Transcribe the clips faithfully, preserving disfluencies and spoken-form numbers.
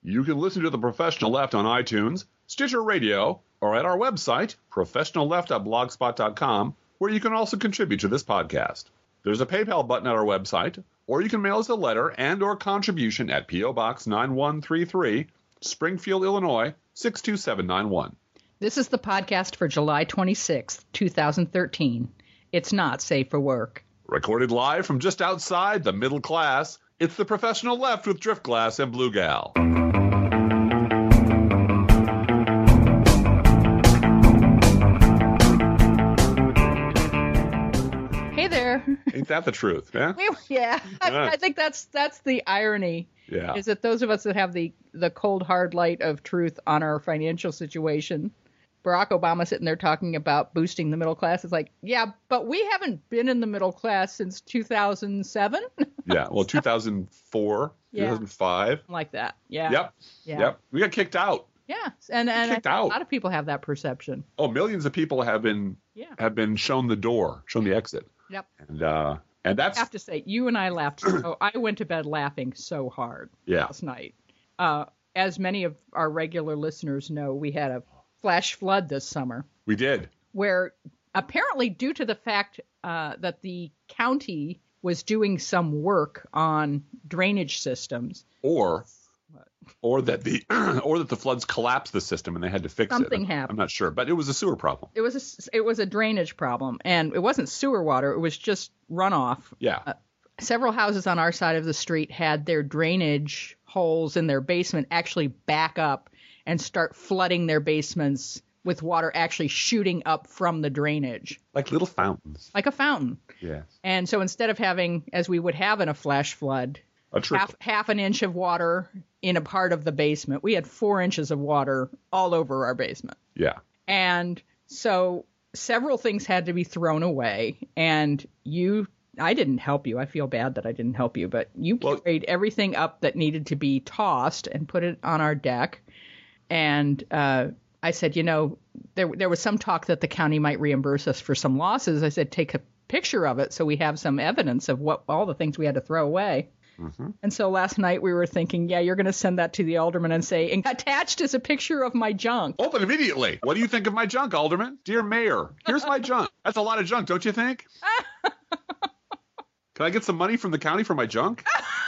You can listen to The Professional Left on iTunes, Stitcher Radio, or at our website, professional left dot blogspot dot com, where you can also contribute to this podcast. There's a PayPal button at our website, or you can mail us a letter and or contribution at P O. Box nine one three three, Springfield, Illinois, six two seven nine one. This is the podcast for July twenty-sixth, two thousand thirteen. It's not safe for work. Recorded live from just outside the middle class, it's The Professional Left with Driftglass and Blue Gal. Hey there. Ain't that the truth? Yeah. We, yeah. I, I think that's that's the irony. Yeah. Is that those of us that have the the cold hard light of truth on our financial situation. Barack Obama sitting there talking about boosting the middle class. It's like, yeah, but we haven't been in the middle class since two thousand seven. Yeah, well, two thousand four, Yeah. two thousand five. Like that. Yeah. Yep. Yeah. Yep. We got kicked out. Yeah. And, and Kicked I, out. a lot of people have that perception. Oh, millions of people have been Yeah. have been shown the door, shown the exit. Yep. And uh, and that's I have to say, you and I laughed. So I went to bed laughing so hard yeah. last night. Uh, as many of our regular listeners know, we had a flash flood this summer We did. where apparently due to the fact uh, that the county was doing some work on drainage systems. Or or that the or that the floods collapsed the system and they had to fix Something it. I'm, happened. I'm not sure, but it was a sewer problem. It was a, it was a drainage problem, and it wasn't sewer water. It was just runoff. Yeah. Uh, several houses on our side of the street had their drainage holes in their basement actually back up and start flooding their basements with water actually shooting up from the drainage, Like little fountains. like a fountain. Yes. And so instead of having, as we would have in a flash flood, A trickle. half half an inch of water in a part of the basement, we had four inches of water all over our basement. Yeah. And so several things had to be thrown away. And you, I didn't help you. I feel bad that I didn't help you, but you Well- carried everything up that needed to be tossed and put it on our deck. And uh, I said, you know, there there was some talk that the county might reimburse us for some losses. I said, take a picture of it so we have some evidence of what all the things we had to throw away. Mm-hmm. And so last night we were thinking, yeah, you're going to send that to the alderman and say, and attached is a picture of my junk. Open immediately. What do you think of my junk, Alderman? Dear Mayor, here's my junk. That's a lot of junk, don't you think? Can I get some money from the county for my junk?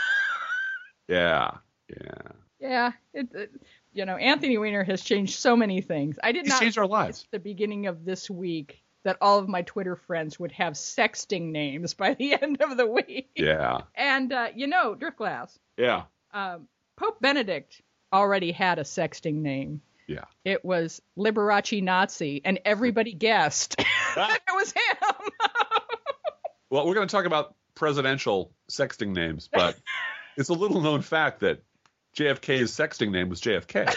Yeah. Yeah. Yeah, it, it, you know, Anthony Weiner has changed so many things. I did He's not changed our think lives. at the beginning of this week that all of my Twitter friends would have sexting names by the end of the week. Yeah. And, uh, you know, Driftglass, Yeah. um, Pope Benedict already had a sexting name. Yeah. It was Liberace Nazi, and everybody guessed that it was him. Well, we're going to talk about presidential sexting names, but it's a little known fact that J F K's sexting name was J F K.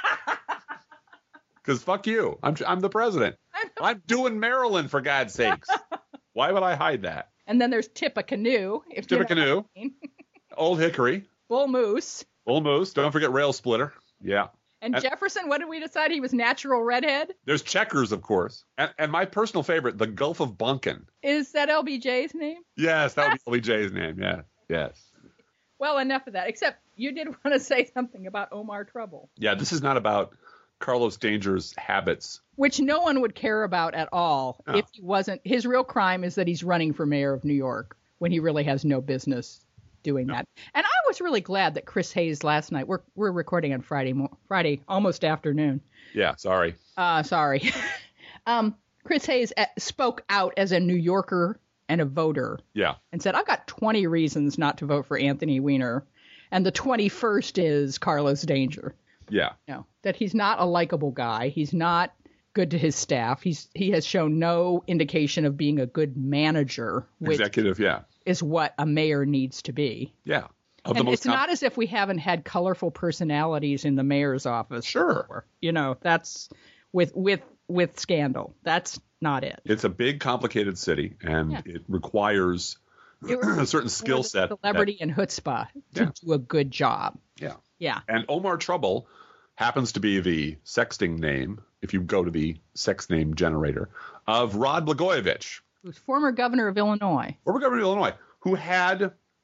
Because fuck you. I'm I'm the president. I'm doing Maryland, for God's sakes. Why would I hide that? And then there's Tippecanoe. If you know what I Tippecanoe, mean. Old Hickory, Bull Moose. Bull Moose. Don't forget Rail Splitter. Yeah. And And- Jefferson, what did we decide? He was natural redhead? There's Checkers, of course. And, and my personal favorite, the Gulf of Bunkin. Is that L B J's name? Yes, that would be L B J's name. Yeah. Yes. Well, enough of that. Except you did want to say something about Omar Trouble, Yeah, this is not about Carlos Danger's habits. which no one would care about at all No. if he wasn't. His real crime is that he's running for mayor of New York when he really has no business doing that. And I was really glad that Chris Hayes last night, we're we're recording on Friday, mo- Friday almost afternoon. Yeah, sorry. Uh, sorry. um, Chris Hayes uh, spoke out as a New Yorker and a voter Yeah. and said, I've got twenty reasons not to vote for Anthony Weiner. And the twenty-first is Carlos Danger. Yeah. No, that he's not a likable guy. He's not good to his staff. He's he has shown no indication of being a good manager, which Executive, yeah. is what a mayor needs to be. Yeah. Of the And most it's com- not as if we haven't had colorful personalities in the mayor's office. Sure. before. You know, that's with with with scandal. That's not it. It's a big, complicated city, and Yeah. it requires It a certain skill set. that- celebrity and chutzpah to Yeah. do a good job. yeah. Yeah. And Omar Trouble happens to be the sexting name, if you go to the sex name generator, of Rod Blagojevich, Who's former governor of Illinois. former governor of Illinois, who had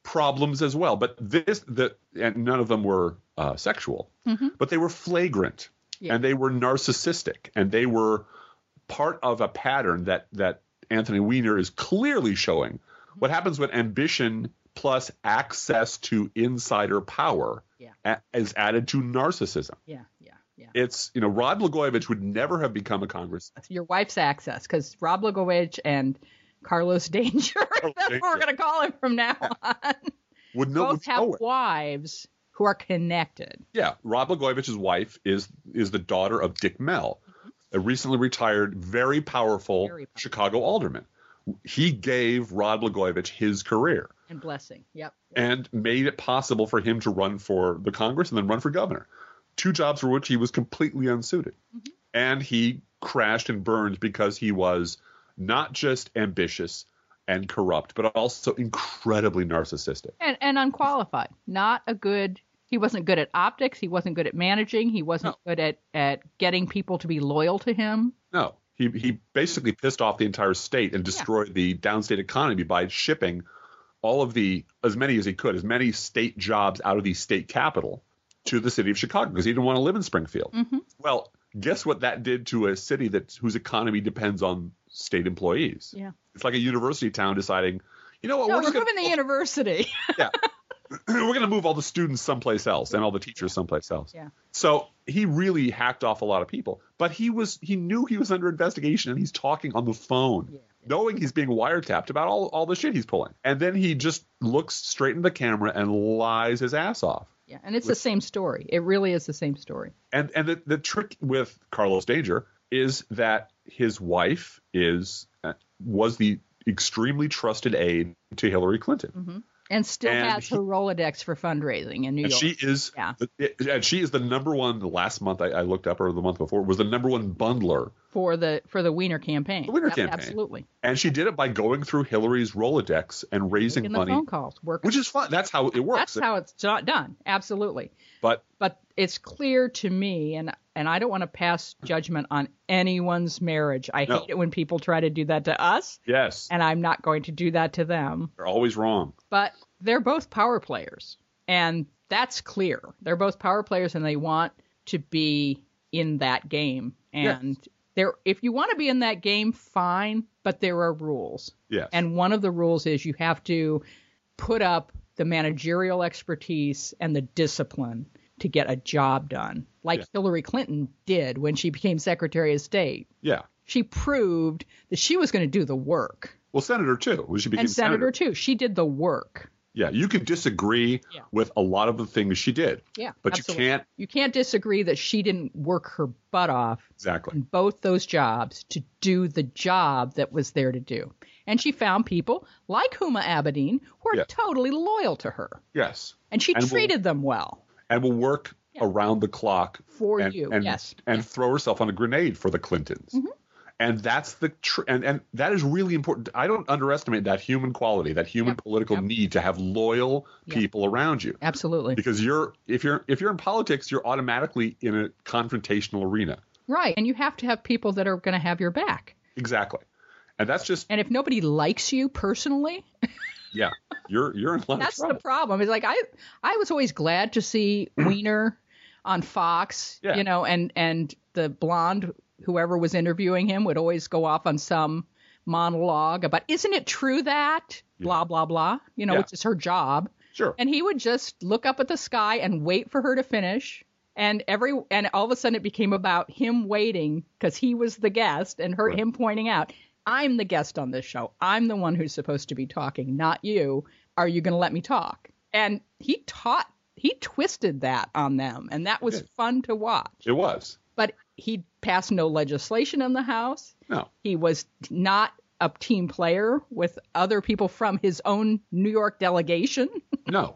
problems as well. But this, the, and none of them were uh, sexual, mm-hmm. but they were flagrant yeah. and they were narcissistic and they were part of a pattern that, that Anthony Weiner is clearly showing. What happens when ambition plus access to insider power yeah. a- is added to narcissism? Yeah, yeah, yeah. It's, you know, Rod Blagojevich would never have become a congressman. Your wife's access, because Rod Blagojevich and Carlos Danger, Carlos that's Danger. what we're going to call him from now on, would know, both would have know wives who are connected. Yeah, Rod Blagojevich's wife is is the daughter of Dick Mell, mm-hmm. a recently retired, very powerful, very powerful Chicago alderman. He gave Rod Blagojevich his career. And blessing, yep. And made it possible for him to run for the Congress and then run for governor. Two jobs for which he was completely unsuited. Mm-hmm. And he crashed and burned because he was not just ambitious and corrupt, but also incredibly narcissistic. And, and unqualified. Not a good, he wasn't good at optics. He wasn't good at managing. He wasn't no. good at, at getting people to be loyal to him. No. He he basically pissed off the entire state and destroyed yeah. the downstate economy by shipping all of the, as many as he could, as many state jobs out of the state capital to the city of Chicago because he didn't want to live in Springfield. Mm-hmm. Well, guess what that did to a city that whose economy depends on state employees? Yeah. It's like a university town deciding, you know what, no, we're, we're just moving gonna, the university. yeah. We're going to move all the students someplace else and all the teachers someplace else. Yeah. So he really hacked off a lot of people, but he was he knew he was under investigation and he's talking on the phone, yeah, yeah. knowing he's being wiretapped about all, all the shit he's pulling. And then he just looks straight in the camera and lies his ass off. Yeah, and it's Which, the same story. It really is the same story. And and the, the trick with Carlos Danger is that his wife is uh, was the extremely trusted aide to Hillary Clinton. Mm-hmm. And still and has he, her Rolodex for fundraising in New and York. She is, yeah. the, and she is the number one. The last month I, I looked up, or the month before, was the number one bundler for the for the Weiner campaign. The Weiner yep, campaign, absolutely. And she did it by going through Hillary's Rolodex and raising Making money, the phone calls, working. which is fun. That's how it works. That's how it's done. Absolutely. But but it's clear to me, and and I don't want to pass judgment on anyone's marriage. I no. hate it when people try to do that to us. Yes. And I'm not going to do that to them. They're always wrong. But they're both power players, and that's clear. They're both power players, and they want to be in that game. And yes. there, if you want to be in that game, fine, but there are rules. Yes. And one of the rules is you have to put up the managerial expertise and the discipline to get a job done, like yeah. Hillary Clinton did when she became Secretary of State. Yeah. She proved that she was going to do the work. Well, Senator, too. When she became and Senator, Senator, too. She did the work. Yeah, you can disagree yeah. with a lot of the things she did. Yeah, but absolutely. you can't. You can't disagree that she didn't work her butt off exactly in both those jobs to do the job that was there to do. And she found people like Huma Abedin who are yeah. totally loyal to her. Yes. And she and treated will, them well. And will work yeah. around the clock for and, you. And, yes. And yeah. throw herself on a grenade for the Clintons. Mm-hmm. And that's the tr- and and that is really important. I don't underestimate that human quality, that human yep. political yep. need to have loyal yep. people around you. Absolutely. Because you're if you're if you're in politics, you're automatically in a confrontational arena. Right, and you have to have people that are going to have your back. Exactly, and that's just. And if nobody likes you personally. yeah, you're you're in a lot That's of trouble. the problem. It's like I I was always glad to see Weiner on Fox, yeah. you know, and and the blonde. Whoever was interviewing him would always go off on some monologue about, isn't it true that, yeah. blah, blah, blah, you know, yeah. which is her job. Sure. And he would just look up at the sky and wait for her to finish. And every and all of a sudden it became about him waiting because he was the guest and her right. him pointing out, I'm the guest on this show. I'm the one who's supposed to be talking, not you. Are you going to let me talk? And he taught, he twisted that on them. And that was fun to watch. It was. But he passed no legislation in the House. No. He was not a team player with other people from his own New York delegation. No.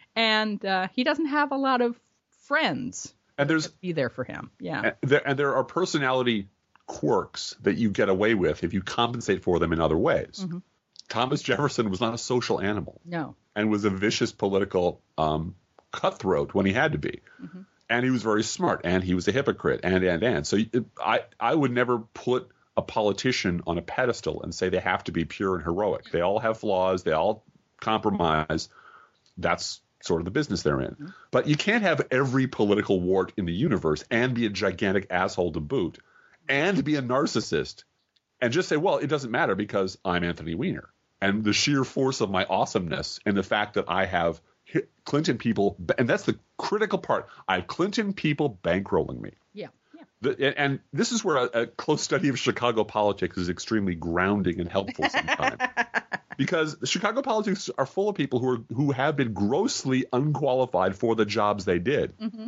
And uh, he doesn't have a lot of friends and there's to be there for him. Yeah. And there, and there are personality quirks that you get away with if you compensate for them in other ways. Mm-hmm. Thomas Jefferson was not a social animal. No. And was a vicious political um, cutthroat when he had to be. Mm-hmm. And he was very smart, and he was a hypocrite, and, and, and. So it, I, I would never put a politician on a pedestal and say they have to be pure and heroic. They all have flaws. They all compromise. That's sort of the business they're in. Mm-hmm. But you can't have every political wart in the universe and be a gigantic asshole to boot and be a narcissist and just say, well, it doesn't matter because I'm Anthony Weiner. And the sheer force of my awesomeness and the fact that I have Clinton people, and that's the critical part, I have Clinton people bankrolling me. Yeah. yeah. The, and this is where a, a close study of Chicago politics is extremely grounding and helpful sometimes. Because the Chicago politics are full of people who are who have been grossly unqualified for the jobs they did, mm-hmm.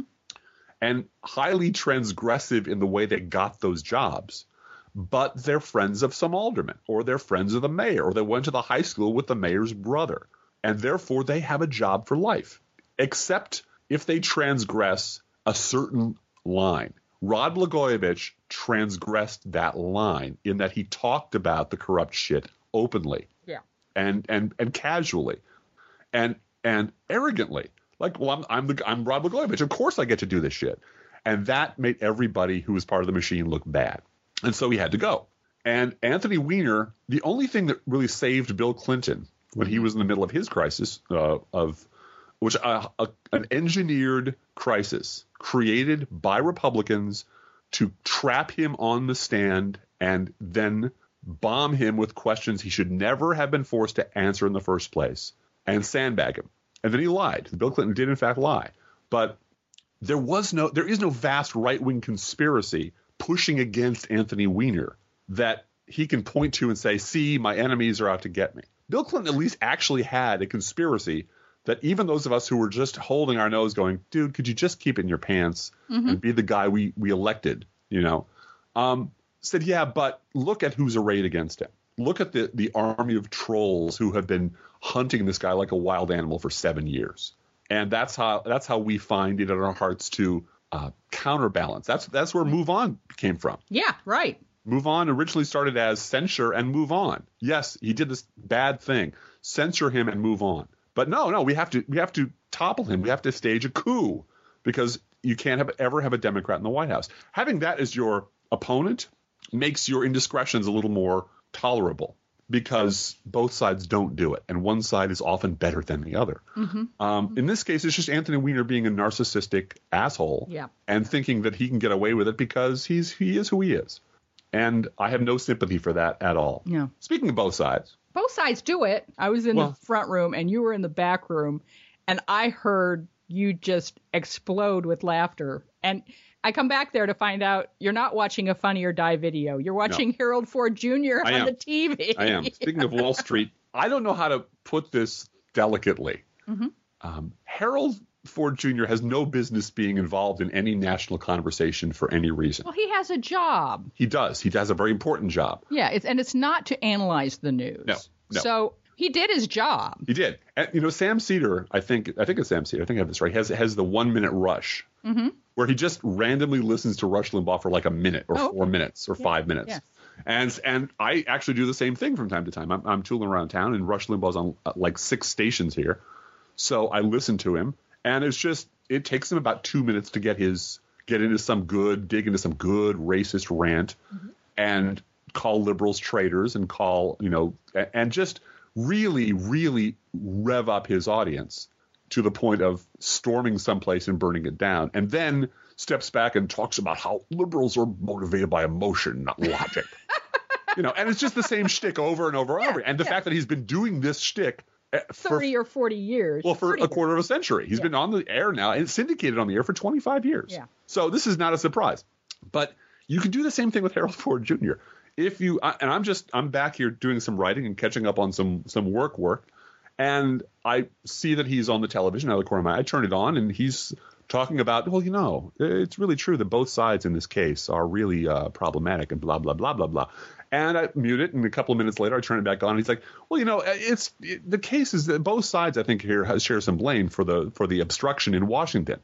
and highly transgressive in the way they got those jobs. But they're friends of some alderman, or they're friends of the mayor, or they went to the high school with the mayor's brother, and therefore they have a job for life, except if they transgress a certain line. Rod Blagojevich transgressed that line in that he talked about the corrupt shit openly. Yeah. And and and casually, and and arrogantly, like, well, I'm I'm the I'm Rod Blagojevich. Of course, I get to do this shit, and that made everybody who was part of the machine look bad, and so he had to go. And Anthony Weiner, the only thing that really saved Bill Clinton when he was in the middle of his crisis uh, of which uh, a, an engineered crisis created by Republicans to trap him on the stand and then bomb him with questions he should never have been forced to answer in the first place and sandbag him. And then he lied. Bill Clinton did, in fact, lie. But there was no, there is no vast right-wing conspiracy pushing against Anthony Weiner that he can point to and say, see, my enemies are out to get me. Bill Clinton at least actually had a conspiracy that even those of us who were just holding our nose going, dude, could you just keep it in your pants mm-hmm. and be the guy we, we elected, you know, um, said, yeah, but look at who's arrayed against him. Look at the, the army of trolls who have been hunting this guy like a wild animal for seven years. And that's how that's how we find it in our hearts to uh, counterbalance. That's that's where Move On came from. Yeah, right. Move On originally started as censure and move on. Yes, he did this bad thing. Censure him and move on. But no, no, we have to we have to topple him. We have to stage a coup because you can't have, ever have a Democrat in the White House. Having that as your opponent makes your indiscretions a little more tolerable because both sides don't do it. And one side is often better than the other. Mm-hmm. Um, mm-hmm. In this case, it's just Anthony Weiner being a narcissistic asshole yeah. and thinking that he can get away with it because he's he is who he is. And I have no sympathy for that at all. Yeah. Speaking of both sides. Both sides do it. I was in well, the front room and you were in the back room, and I heard you just explode with laughter. And I come back there to find out you're not watching a Funny or Die video. You're watching no. Harold Ford Junior I on am. the T V. I am. Speaking of Wall Street, I don't know how to put this delicately. Mm-hmm. Um, Harold Ford Junior has no business being involved in any national conversation for any reason. Well, he has a job. He does. He has a very important job. Yeah, it's, and it's not to analyze the news. No, no. So he did his job. He did. And, you know, Sam Cedar, I think, I think it's Sam Cedar, I think I have this right, has has the one minute rush mm-hmm. where he just randomly listens to Rush Limbaugh for like a minute or oh, four okay. minutes or yeah. five minutes. Yeah. And and I actually do the same thing from time to time. I'm, I'm tooling around town and Rush Limbaugh's on uh, like six stations here. So I listen to him. And it's just, it takes him about two minutes to get his, get into some good, dig into some good racist rant mm-hmm. and call liberals traitors and call, you know, and just really, really rev up his audience to the point of storming someplace and burning it down. And then steps back and talks about how liberals are motivated by emotion, not logic. You know, and it's just the same shtick over and over and yeah, over. And the yeah. fact that he's been doing this shtick thirty or forty years. Well, for thirty a quarter of a century. He's yeah. been on the air now and syndicated on the air for twenty-five years. Yeah. So this is not a surprise. But you can do the same thing with Harold Ford Junior If you and I'm just I'm back here doing some writing and catching up on some some work work, and I see that he's on the television out of the corner of my eye. I turn it on and he's talking about, well, you know, it's really true that both sides in this case are really uh, problematic and blah, blah, blah, blah, blah. And I mute it, and a couple of minutes later, I turn it back on. And he's like, "Well, you know, it's it, the case is that both sides, I think, here share some blame for the for the obstruction in Washington."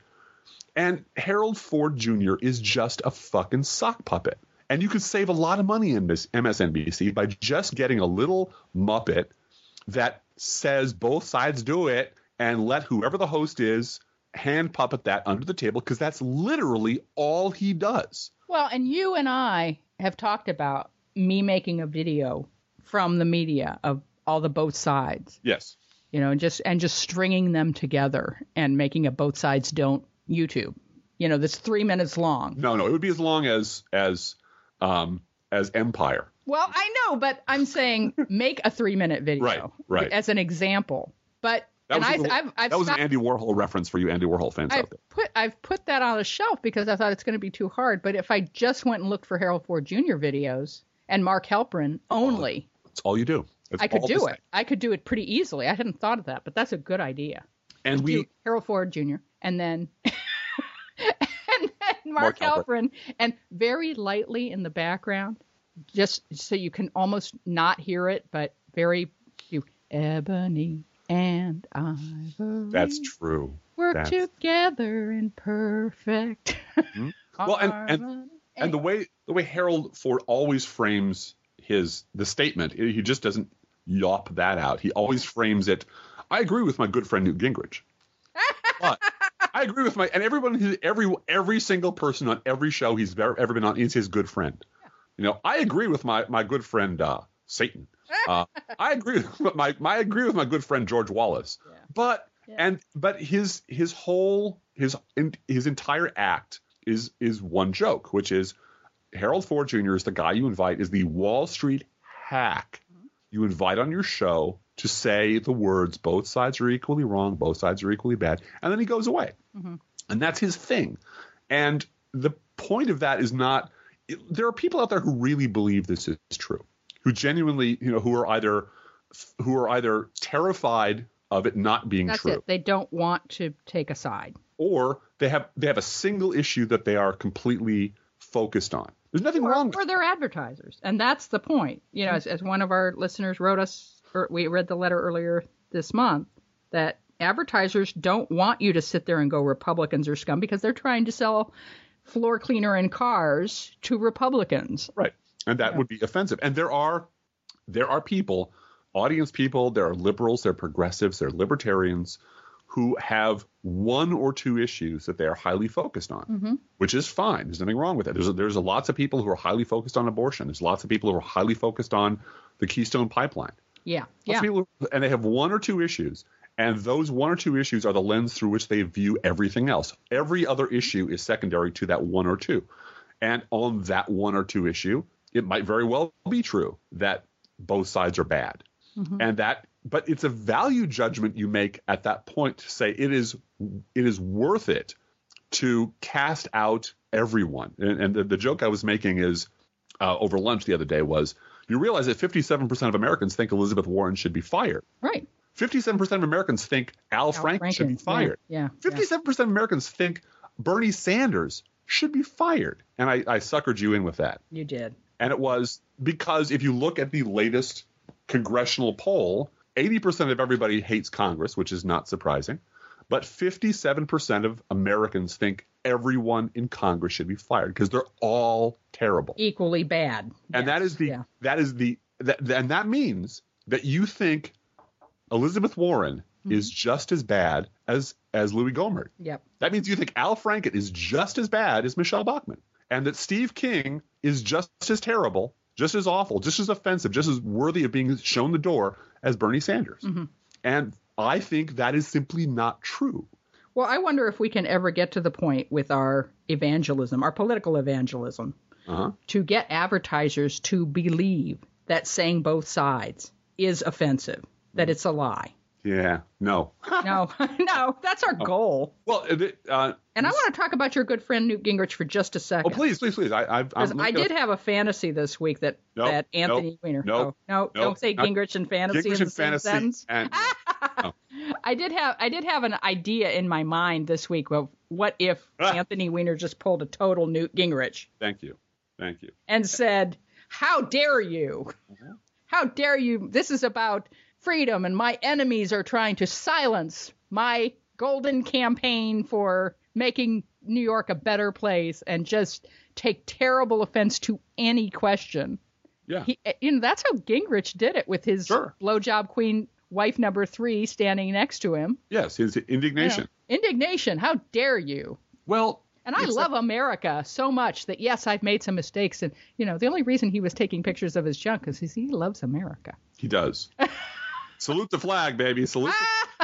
And Harold Ford Junior is just a fucking sock puppet. And you could save a lot of money in this M S N B C by just getting a little Muppet that says both sides do it, and let whoever the host is hand puppet that under the table, because that's literally all he does. Well, and you and I have talked about me making a video from the media of all the both sides. Yes. you know, and just and just stringing them together and making a both sides don't YouTube. You know, that's three minutes long. No, no, it would be as long as as um, as Empire. Well, I know, but I'm saying make a three minute video, right, right. as an example. But that and was, I, little, I've, I've that was stopped, an Andy Warhol reference for you Andy Warhol fans I've out there. Put I've put that on a shelf because I thought it's going to be too hard. But if I just went and looked for Harold Ford Junior videos and Mark Halperin only, oh, that's all you do. That's I could do it. it. I could do it pretty easily. I hadn't thought of that, but that's a good idea. And we do Harold Ford Junior and then and then Mark, Mark Halperin, and very lightly in the background, just so you can almost not hear it, but very you ebony and ivory. That's true. Work That's... together in perfect. Mm-hmm. Well, and and, and the way the way Harold Ford always frames his the statement, he just doesn't yawp that out. He always frames it. I agree with my good friend Newt Gingrich. But I agree with my and everyone every every single person on every show he's ever, ever been on is his good friend. Yeah. You know, I agree with my my good friend uh, Satan. Uh, I agree with my, my I agree with my good friend George Wallace. Yeah. But yeah. and but his his whole his his entire act is is one joke, which is Harold Ford Junior is the guy you invite, is the Wall Street hack mm-hmm. you invite on your show to say the words both sides are equally wrong, both sides are equally bad, and then he goes away. Mm-hmm. And that's his thing. And the point of that is not – there are people out there who really believe this is true, who genuinely – you know, who are either who are either terrified of it not being that's true. It. They don't want to take a side. Or they have they have a single issue that they are completely focused on. There's nothing or, wrong. Or they're advertisers, and that's the point. You know, mm-hmm. as, as one of our listeners wrote us – we read the letter earlier this month that advertisers don't want you to sit there and go Republicans are scum because they're trying to sell floor cleaner and cars to Republicans. Right. And that yeah. would be offensive. And there are there are people, audience people, there are liberals, there are progressives, there are libertarians who have one or two issues that they are highly focused on, mm-hmm. which is fine. There's nothing wrong with it. There's a, there's a lots of people who are highly focused on abortion. There's lots of people who are highly focused on the Keystone Pipeline. Yeah, yeah. People, and they have one or two issues, and those one or two issues are the lens through which they view everything else. Every other issue is secondary to that one or two. And on that one or two issue, it might very well be true that both sides are bad. Mm-hmm. And that, but it's a value judgment you make at that point to say it is it is worth it to cast out everyone. And, and the, the joke I was making is uh, over lunch the other day was, you realize that fifty-seven percent of Americans think Elizabeth Warren should be fired. Right. fifty-seven percent of Americans think Al, Al Franken, Franken should be fired. Yeah. yeah fifty-seven percent of Americans think Bernie Sanders should be fired. And I, I suckered you in with that. You did. And it was because if you look at the latest congressional poll, eighty percent of everybody hates Congress, which is not surprising. But fifty-seven percent of Americans think everyone in Congress should be fired because they're all terrible, equally bad. And yes. that is the yeah. that is the that, and that means that you think Elizabeth Warren mm-hmm. is just as bad as as Louis Gohmert. Yep. That means you think Al Franken is just as bad as Michelle Bachmann, and that Steve King is just as terrible, just as awful, just as offensive, just as worthy of being shown the door as Bernie Sanders. Mm-hmm. And I think that is simply not true. Well, I wonder if we can ever get to the point with our evangelism, our political evangelism, uh-huh. to get advertisers to believe that saying both sides is offensive, that mm. it's a lie. Yeah, no. no, no, that's our oh. goal. Well, uh, and I want to talk about your good friend Newt Gingrich for just a second. Oh, please, please, please. I, I've, I'm I did a... have a fantasy this week that, nope, that Anthony nope, Weiner. Nope, oh, no, nope, don't say not, Gingrich and fantasy Gingrich in the and same fantasy sentence. And, no. I did have I did have an idea in my mind this week. Well, what if ah. Anthony Weiner just pulled a total Newt Gingrich? Thank you, thank you. And said, "How dare you? Mm-hmm. How dare you? This is about freedom, and my enemies are trying to silence my golden campaign for making New York a better place," and just take terrible offense to any question. Yeah, he, you know that's how Gingrich did it with his sure. blowjob queen wife number three standing next to him. Yes, his indignation. You know, indignation. How dare you? Well, and I love a- America so much that, yes, I've made some mistakes. And, you know, the only reason he was taking pictures of his junk is he loves America. He does. Salute the flag, baby. Salute. The...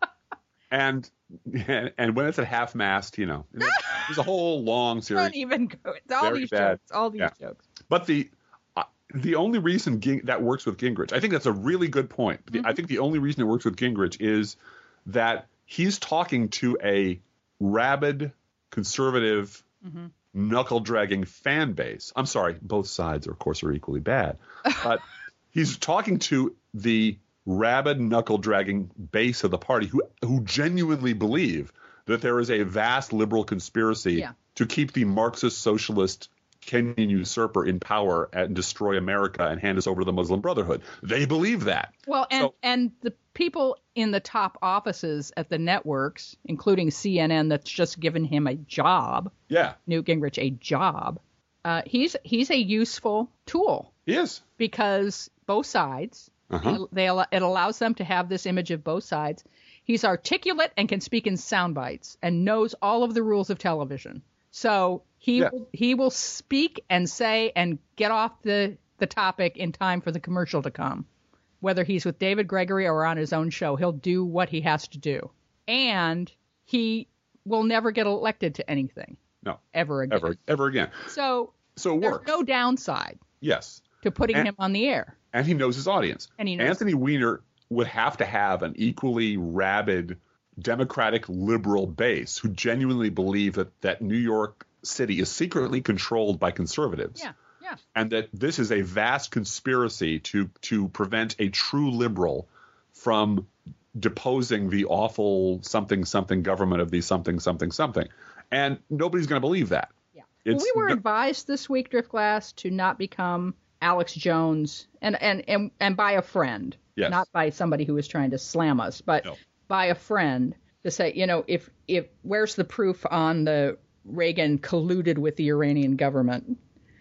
and, and and when it's at half mast, you know, there's a whole long series. Don't even go. It's all Very these bad. jokes. All these Yeah. jokes. But the uh, the only reason Ging- that works with Gingrich, I think that's a really good point. The, Mm-hmm. I think the only reason it works with Gingrich is that he's talking to a rabid, conservative, Mm-hmm. knuckle-dragging fan base. I'm sorry, both sides, of course, are equally bad. But he's talking to the rabid, knuckle-dragging base of the party who who genuinely believe that there is a vast liberal conspiracy Yeah. to keep the Marxist socialist Kenyan usurper in power and destroy America and hand us over to the Muslim Brotherhood. They believe that. Well, and, So- and the people in the top offices at the networks, including C N N, that's just given him a job, Yeah, Newt Gingrich, a job, uh, he's he's a useful tool he is. because both sides, Uh-huh. they, they it allows them to have this image of both sides. He's articulate and can speak in sound bites and knows all of the rules of television. So he Yeah. will, he will speak and say and get off the, the topic in time for the commercial to come. Whether he's with David Gregory or on his own show, he'll do what he has to do. And he will never get elected to anything No, ever again. ever, ever again. So So it there's works. no downside Yes. to putting And- him on the air. And he knows his audience. And he knows- Anthony Weiner would have to have an equally rabid Democratic liberal base who genuinely believe that, that New York City is secretly controlled by conservatives. Yeah, yeah. And that this is a vast conspiracy to to prevent a true liberal from deposing the awful something something government of the something something something. And nobody's going to believe that. Yeah. Well, It's we were no- advised this week, Driftglass, to not become Alex Jones and, and, and, and by a friend, Yes. not by somebody who was trying to slam us, but No. by a friend to say, you know, if, if where's the proof on the Reagan colluded with the Iranian government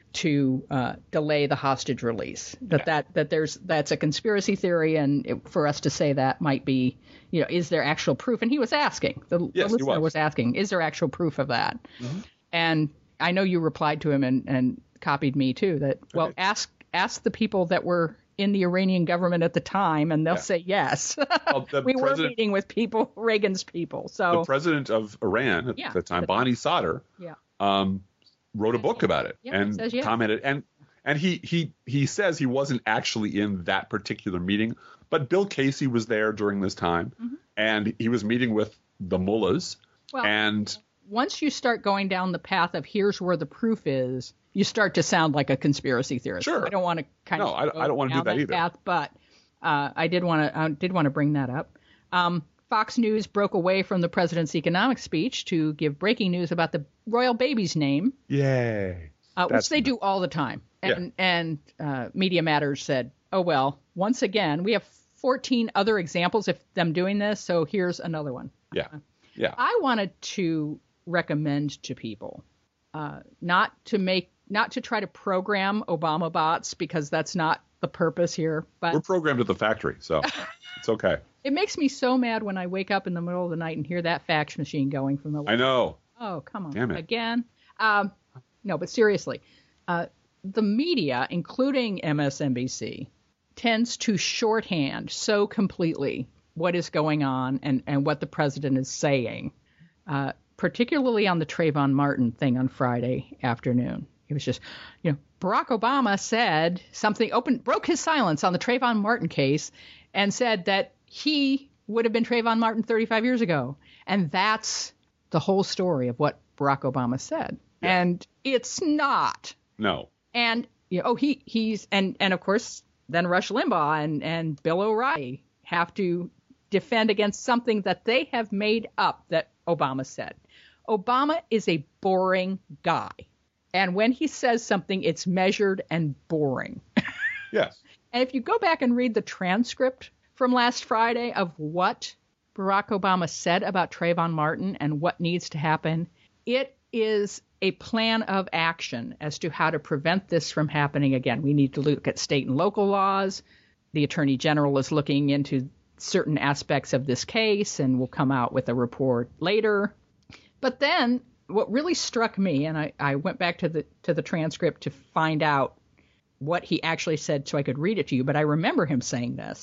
to uh, delay the hostage release? That Yeah. that that there's that's a conspiracy theory, and it, for us to say that might be, you know, is there actual proof? And he was asking, the, Yes, the he listener was. was asking, is there actual proof of that? Mm-hmm. And I know you replied to him and, and copied me too. That well, Okay. ask ask the people that were in the Iranian government at the time, and they'll Yeah. say yes. Well, the we were president- meeting with people, Reagan's people. The So president of Iran at Yeah. the time, Bonnie Sadr, yeah, um, wrote a book about it Yeah, it and says yes. commented. And and he he he says he wasn't actually in that particular meeting, but Bill Casey was there during this time, and he was meeting with the mullahs. Well, and once you start going down the path of here's where the proof is, you start to sound like a conspiracy theorist. Sure. I don't want to kind No, of I don't- I don't wanna do down that either. path, but uh, I did want to I did want to bring that up. Um, Fox News broke away from the president's economic speech to give breaking news about the royal baby's name, yay, uh, which That's- they do all the time. And and uh, Media Matters said, oh well, once again we have fourteen other examples of them doing this, so here's another one. yeah, yeah, I wanted to recommend to people uh, not to make, not to try to program Obama bots, because that's not the purpose here. But we're programmed at the factory, so it's okay. it makes me so mad when I wake up in the middle of the night and hear that fax machine going from the. I know. Oh, come on, Damn it. again. Um, no, but seriously, uh, the media, including M S N B C, tends to shorthand so completely what is going on and, and what the president is saying, uh, particularly on the Trayvon Martin thing on Friday afternoon. It was just, you know, Barack Obama said something, open, broke his silence on the Trayvon Martin case and said that he would have been Trayvon Martin thirty-five years ago. And that's the whole story of what Barack Obama said. Yeah. And it's not. No. And, you know, oh, he he's and, and of course, then Rush Limbaugh and, and Bill O'Reilly have to defend against something that they have made up that Obama said. Obama is a boring guy. And when he says something, it's measured and boring. Yes. And if you go back and read the transcript from last Friday of what Barack Obama said about Trayvon Martin and what needs to happen, it is a plan of action as to how to prevent this from happening again. We need to look at state and local laws. The Attorney General is looking into certain aspects of this case and will come out with a report later. But then what really struck me, and I, I went back to the to the transcript to find out what he actually said so I could read it to you, but I remember him saying this.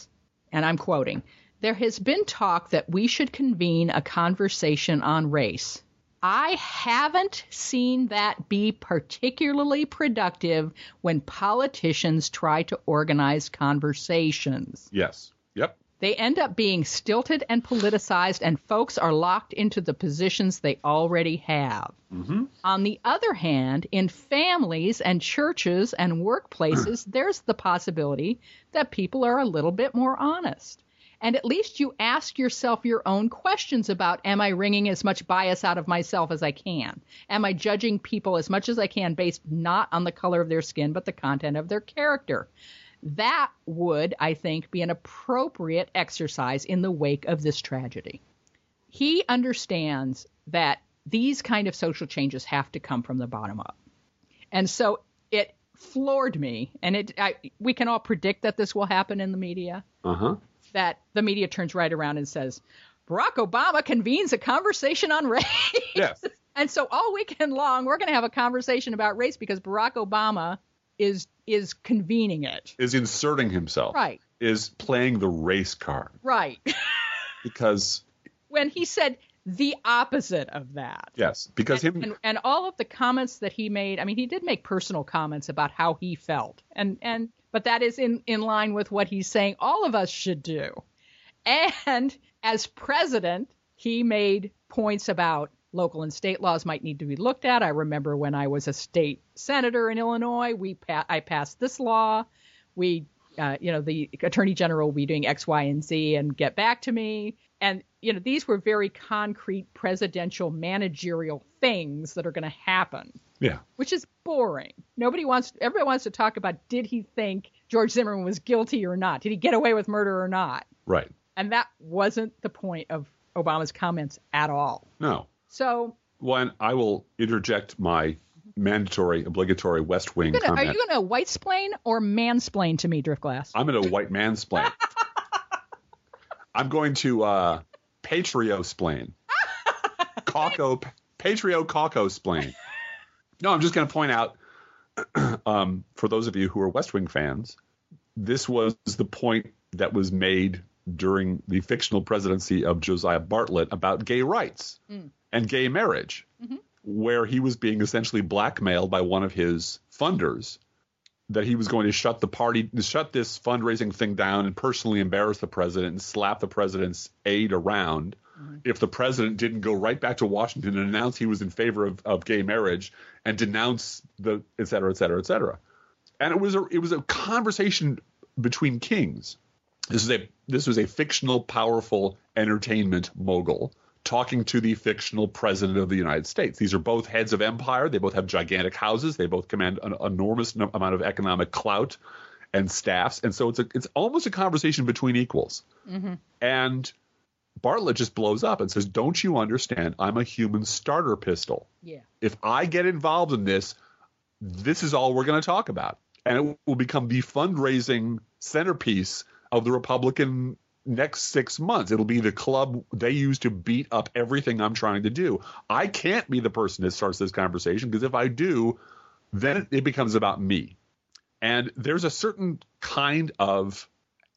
and I'm quoting, "There has been talk that we should convene a conversation on race. I haven't seen that be particularly productive when politicians try to organize conversations." Yes. Yep. They end up being stilted and politicized, and folks are locked into the positions they already have. Mm-hmm. On the other hand, in families and churches and workplaces, there's the possibility that people are a little bit more honest. And at least you ask yourself your own questions about, am I wringing as much bias out of myself as I can? Am I judging people as much as I can based not on the color of their skin, but the content of their character? That would, I think, be an appropriate exercise in the wake of this tragedy. He understands that these kind of social changes have to come from the bottom up. And so it floored me, and it I, we can all predict that this will happen in the media. Uh-huh. That the media turns right around and says, Barack Obama convenes a conversation on race. Yes. And so all weekend long, we're going to have a conversation about race because Barack Obama is is convening it. Is inserting himself. Right. Is playing the race card. Right. Because when he said the opposite of that. Yes. Because and, him and, and all of the comments that he made, I mean, he did make personal comments about how he felt. And and but that is in, in line with what he's saying all of us should do. And as president, he made points about local and state laws might need to be looked at. I remember when I was a state senator in Illinois, we pa- I passed this law. We, uh, you know, the attorney general will be doing X, Y, and Z and get back to me. And, you know, these were very concrete presidential managerial things that are going to happen. Yeah. Which is boring. Nobody wants, everybody wants to talk about, did he think George Zimmerman was guilty or not? Did he get away with murder or not? Right. And that wasn't the point of Obama's comments at all. No. So. One, I will interject my mandatory, obligatory West Wing gonna, comment. Are you going to white-splain or mansplain to me, Driftglass? I'm going to white mansplain. I'm going to uh, patrio-splain. Caulco, patrio-caulco-splain. No, I'm just going to point out, um, for those of you who are West Wing fans, this was the point that was made during the fictional presidency of Josiah Bartlett about gay rights mm. and gay marriage, mm-hmm. where he was being essentially blackmailed by one of his funders that he was going to shut the party, shut this fundraising thing down and personally embarrass the president and slap the president's aide around mm-hmm. if the president didn't go right back to Washington and announce he was in favor of, of gay marriage and denounce the et cetera, et cetera, et cetera. And it was a, it was a conversation between kings. This is a this was a fictional, powerful entertainment mogul talking to the fictional president of the United States. These are both heads of empire. They both have gigantic houses. They both command an enormous amount of economic clout and staffs. And so it's a it's almost a conversation between equals. Mm-hmm. And Bartlett just blows up and says, "Don't you understand? I'm a human starter pistol. Yeah. If I get involved in this, this is all we're going to talk about, and it will become the fundraising centerpiece of the Republican next six months. It'll be the club they use to beat up everything I'm trying to do. I can't be the person that starts this conversation, because if I do, then it becomes about me." And there's a certain kind of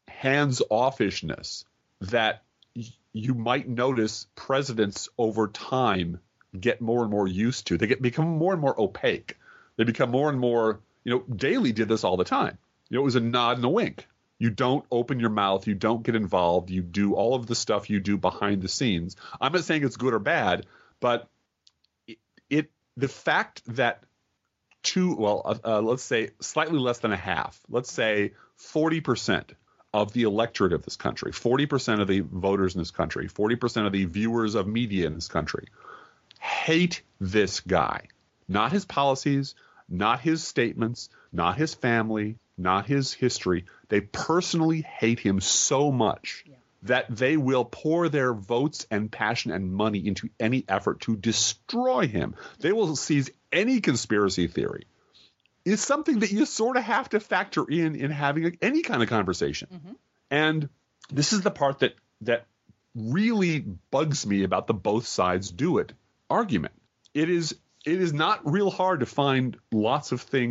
hands-offishness that y- you might notice presidents over time get more and more used to. They get become more and more opaque. They become more and more, you know, Daley did this all the time. You know, it was a nod and a wink. You don't open your mouth. You don't get involved. You do all of the stuff you do behind the scenes. I'm not saying it's good or bad, but it, it the fact that two, well, uh, uh, let's say slightly less than a half, let's say forty percent of the electorate of this country, forty percent of the voters in this country, forty percent of the viewers of media in this country hate this guy, not his policies, not his statements, not his family, not his history. They personally hate him so much yeah. that they will pour their votes and passion and money into any effort to destroy him. They will seize any conspiracy theory. It's something that you sort of have to factor in in having a, any kind of conversation. Mm-hmm. And this is the part that that really bugs me about the both sides do it argument. It is it is not real hard to find lots of things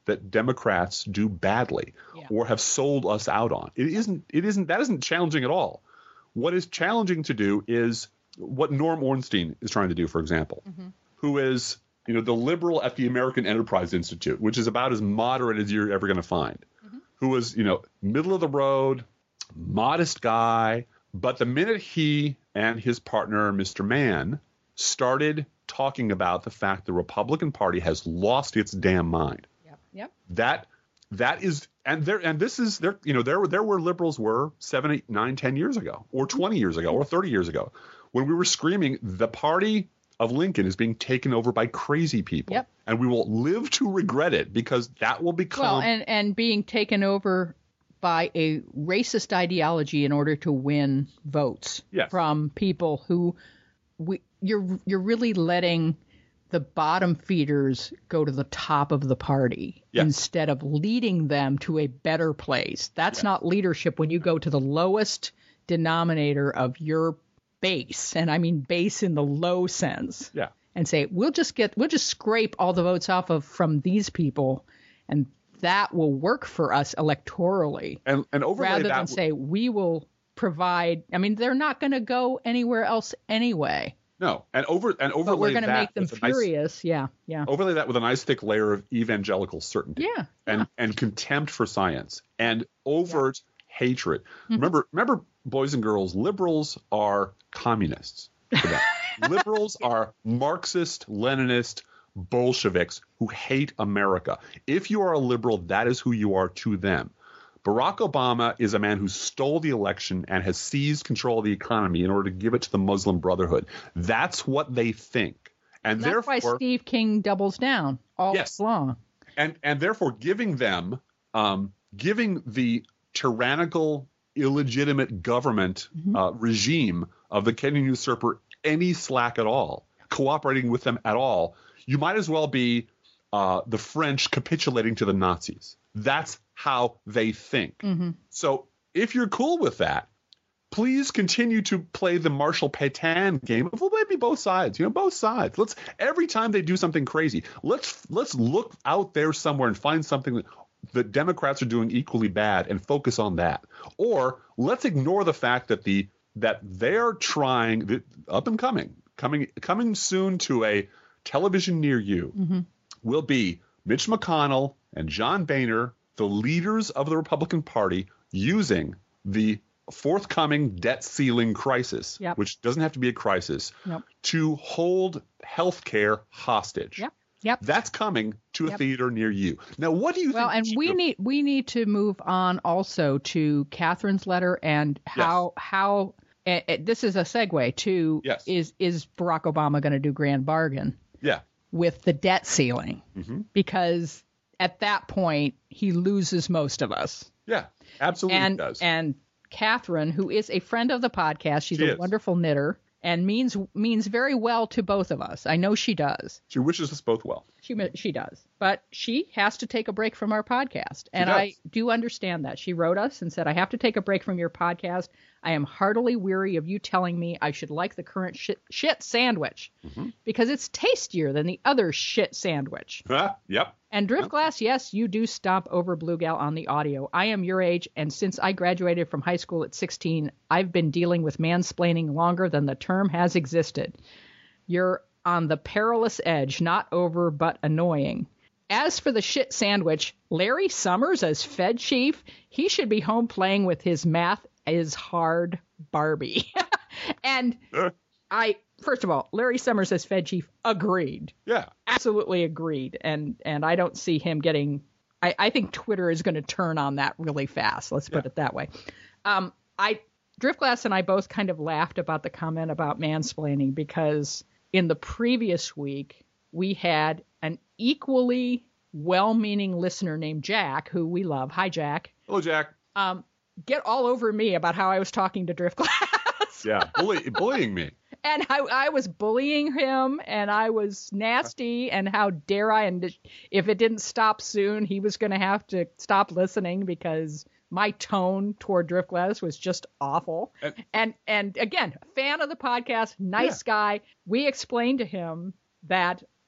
that Democrats do badly Yeah. or have sold us out on. It isn't, it isn't, that isn't challenging at all. What is challenging to do is what Norm Ornstein is trying to do, for example, mm-hmm. who is, you know, the liberal at the American Enterprise Institute, which is about as moderate as you're ever going to find, mm-hmm. who was, you know, middle of the road, modest guy. But the minute he and his partner, Mister Mann, started talking about the fact the Republican Party has lost its damn mind. Yep. Yep. That that is, and there, and this is there. You know, there were there where liberals were seven, eight, nine, ten years ago, or twenty years ago, or thirty years ago, when we were screaming the party of Lincoln is being taken over by crazy people, yep. and we will live to regret it because that will become well, and and being taken over by a racist ideology in order to win votes yes. from people who we you're you're really letting the bottom feeders go to the top of the party yes. instead of leading them to a better place. That's yes. not leadership when you go to the lowest denominator of your base, and I mean base in the low sense. Yeah. And say we'll just get we'll just scrape all the votes off of from these people, and that will work for us electorally. And and overlay rather that than say we will provide. I mean, they're not going to go anywhere else anyway. No, and over and overlay but we're going to that make them furious. Nice, yeah, yeah. Overlay that with a nice thick layer of evangelical certainty. Yeah, and yeah. and contempt for science and overt yeah. hatred. Mm-hmm. Remember, remember, boys and girls, liberals are communists. For that. Liberals are Marxist, Leninist, Bolsheviks who hate America. If you are a liberal, that is who you are to them. Barack Obama is a man who stole the election and has seized control of the economy in order to give it to the Muslim Brotherhood. That's what they think. And, and that's therefore, why Steve King doubles down all yes. along. And and therefore giving them, um, giving the tyrannical, illegitimate government mm-hmm. uh, regime of the Kenyan usurper any slack at all, cooperating with them at all, you might as well be uh, the French capitulating to the Nazis. That's how they think. Mm-hmm. So if you're cool with that, please continue to play the Marshall Pétain game of, well, maybe both sides, you know, both sides. Let's every time they do something crazy, let's let's look out there somewhere and find something that the Democrats are doing equally bad and focus on that. Or let's ignore the fact that the that they're trying the, up and coming, coming coming soon to a television near you mm-hmm. will be Mitch McConnell and John Boehner, the leaders of the Republican Party, using the forthcoming debt ceiling crisis, yep. which doesn't have to be a crisis, yep. to hold health care hostage. Yep. Yep. That's coming to a yep. theater near you. Now, what do you well, think? Well, and we need we need to move on also to Catherine's letter and how yes. how uh, this is a segue to yes. is is Barack Obama going to do grand bargain? Yeah. With the debt ceiling, mm-hmm. because at that point he loses most of us. Yeah, absolutely and, does. And Catherine, who is a friend of the podcast, she's she a is. wonderful knitter and means means very well to both of us. I know she does. She wishes us both well. She she does, but she has to take a break from our podcast, and does. I do understand that. She wrote us and said, "I have to take a break from your podcast. I am heartily weary of you telling me I should like the current shit, shit sandwich mm-hmm. because it's tastier than the other shit sandwich." Uh, yep. And Driftglass, yes, you do stomp over Blue Gal on the audio. I am your age, and since I graduated from high school at sixteen, I've been dealing with mansplaining longer than the term has existed. You're on the perilous edge, not over, but annoying. As for the shit sandwich, Larry Summers as Fed chief, he should be home playing with his math is hard Barbie. And uh. I, first of all, Larry Summers as Fed chief agreed. Yeah. Absolutely agreed. And and I don't see him getting, I, I think Twitter is going to turn on that really fast. Let's put yeah. it that way. Um, I, Driftglass and I both kind of laughed about the comment about mansplaining because in the previous week, we had an equally well-meaning listener named Jack, who we love. Hi, Jack. Hello, Jack. Um, get all over me about how I was talking to Driftglass. Yeah, bully, bullying me. And I, I was bullying him, and I was nasty, and how dare I? And if it didn't stop soon, he was going to have to stop listening because my tone toward Driftglass was just awful. And and, and again, fan of the podcast, nice yeah. guy. We explained to him that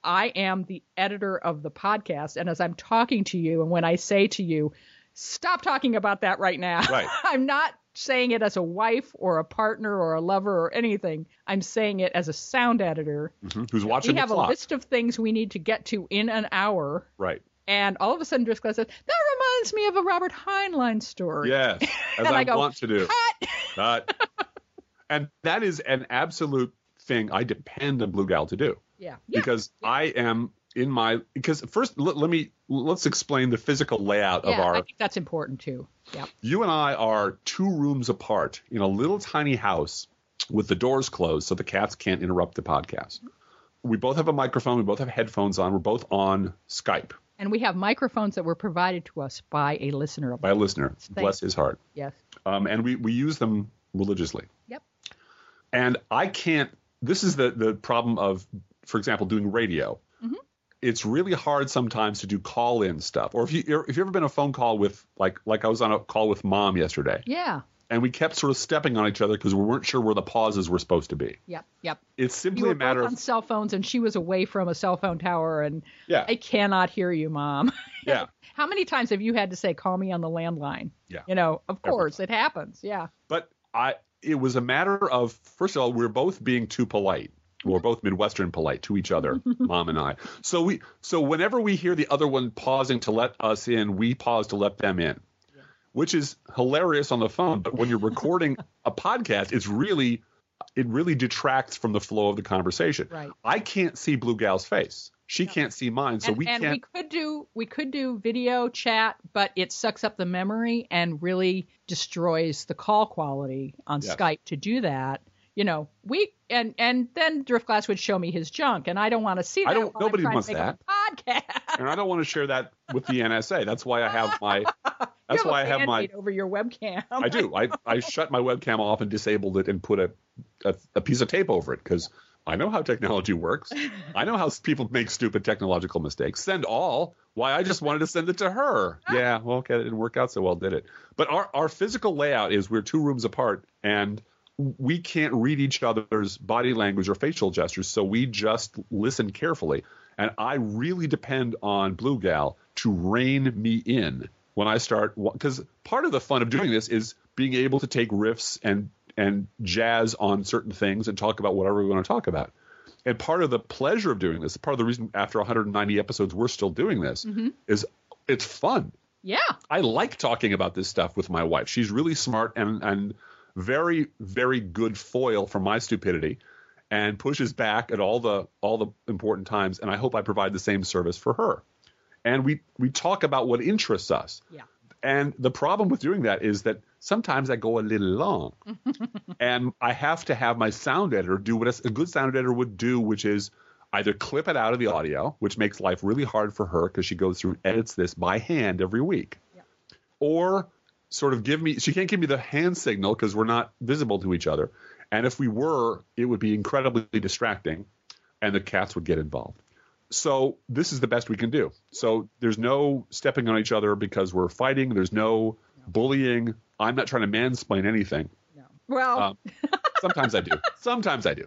I am the editor of the podcast. And as I'm talking to you, and when I say to you, stop talking about that right now, Right. I'm not saying it as a wife or a partner or a lover or anything. I'm saying it as a sound editor. Mm-hmm. Who's watching we the have clock. a list of things we need to get to in an hour. Right. And all of a sudden, Driscoll says, that reminds me of a Robert Heinlein story. Yes, as And I, I go, want to do. Cut! Cut. And that is an absolute thing I depend on Blue Gal to do. Yeah. yeah. Because I am in my because first let, let me let's explain the physical layout yeah, of our. I think that's important too. Yeah. You and I are two rooms apart in a little tiny house with the doors closed so the cats can't interrupt the podcast. We both have a microphone. We both have headphones on. We're both on Skype. And we have microphones that were provided to us by a listener. Of By a listener. Thanks. Bless his heart. Yes. Um, and we, we use them religiously. Yep. And I can't, this is the, the problem of, for example, doing radio. Mm-hmm. It's really hard sometimes to do call-in stuff. Or if, you, if you've ever been on a phone call with, like, like I was on a call with Mom yesterday. Yeah. And we kept sort of stepping on each other because we weren't sure where the pauses were supposed to be. Yep. Yep. It's You simply were a matter both of, on cell phones, and she was away from a cell phone tower, and yeah, I cannot hear you, Mom. yeah. How many times have you had to say, call me on the landline? Yeah. You know, of course, it happens. Yeah. But I, it was a matter of, first of all, we we're both being too polite. We're both Midwestern polite to each other, Mom and I. So we, so whenever we hear the other one pausing to let us in, we pause to let them in, yeah. Which is hilarious on the phone. But when you're recording a podcast, it's really, it really detracts from the flow of the conversation. Right. I can't see Blue Gal's face. She no. can't see mine, so and, we and can't. And we could do we could do video chat, but it sucks up the memory and really destroys the call quality on yes. Skype to do that. You know, we and and then Driftglass would show me his junk, and I don't want to see that. I don't. Nobody wants to that. Podcast. And I don't want to share that with the N S A. That's why I have my. That's you have why a I have my. over your webcam. I do. I I shut my webcam off and disabled it and put a a, a piece of tape over it because. Yeah. I know how technology works. I know how people make stupid technological mistakes. Send all. Why, I just wanted to send it to her. Yeah, well, okay, it didn't work out so well, did it? But our, our physical layout is we're two rooms apart, and we can't read each other's body language or facial gestures, so we just listen carefully. And I really depend on Blue Gal to rein me in when I start, because part of the fun of doing this is being able to take riffs and and jazz on certain things and talk about whatever we want to talk about. And part of the pleasure of doing this, part of the reason after one hundred ninety episodes we're still doing this, mm-hmm. is it's fun. Yeah. I like talking about this stuff with my wife. She's really smart and, and very, very good foil for my stupidity and pushes back at all the all the important times. And I hope I provide the same service for her. And we, we talk about what interests us. Yeah. And the problem with doing that is that sometimes I go a little long. And I have to have my sound editor do what a good sound editor would do, which is either clip it out of the audio, which makes life really hard for her because she goes through and edits this by hand every week. Yeah. Or sort of give me – she can't give me the hand signal because we're not visible to each other. And if we were, it would be incredibly distracting, and the cats would get involved. So this is the best we can do. So there's no stepping on each other because we're fighting. There's no bullying. I'm not trying to mansplain anything. No. Well, um, sometimes I do. Sometimes I do.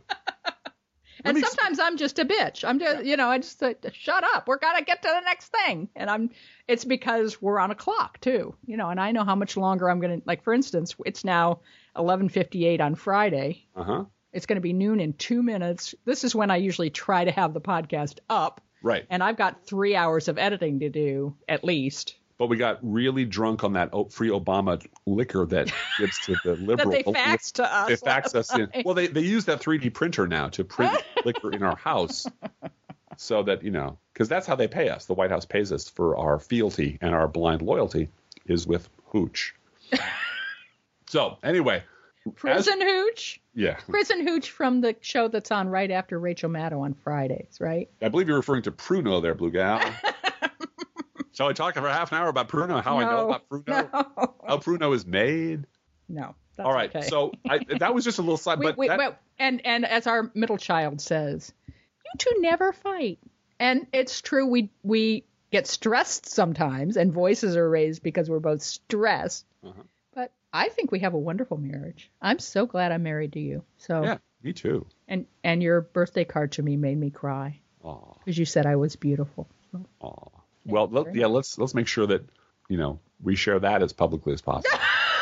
And sometimes I'm just a bitch. I'm just, yeah. you know, I just uh, shut up. We're gotta get to the next thing. And I'm. It's because we're on a clock too, you know. And I know how much longer I'm gonna. Like for instance, it's now eleven fifty-eight on Friday. Uh huh. It's going to be noon in two minutes. This is when I usually try to have the podcast up. Right. And I've got three hours of editing to do, at least. But we got really drunk on that free Obama liquor that gives to the liberal. that they faxed to us. They faxed us in. Well, they, they use that three D printer now to print liquor in our house. So that, you know, because that's how they pay us. The White House pays us for our fealty, and our blind loyalty is with hooch. So, anyway. Prison As, Hooch? Yeah. Prison Hooch from the show that's on right after Rachel Maddow on Fridays, right? I believe you're referring to Pruno there, Blue Gal. Shall I talk for half an hour about Pruno? How no, I know about Pruno? No. How Pruno is made? No. That's All right. Okay. So I, that was just a little side. Wait, but wait, that, wait. And, and as our middle child says, you two never fight. And it's true. We, we get stressed sometimes, and voices are raised because we're both stressed. Uh-huh. But I think we have a wonderful marriage. I'm so glad I'm married to you. So yeah, me too. And and your birthday card to me made me cry. Aw. Because you said I was beautiful. So. Aw. Well, let, yeah, let's let's make sure that, you know, we share that as publicly as possible.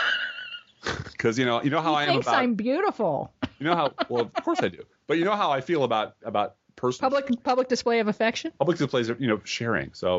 Because, you know, you know how he I am thinks about. I'm beautiful. You know how, well, of course I do. But you know how I feel about, about personal. Public public display of affection? Public displays of, you know, sharing. So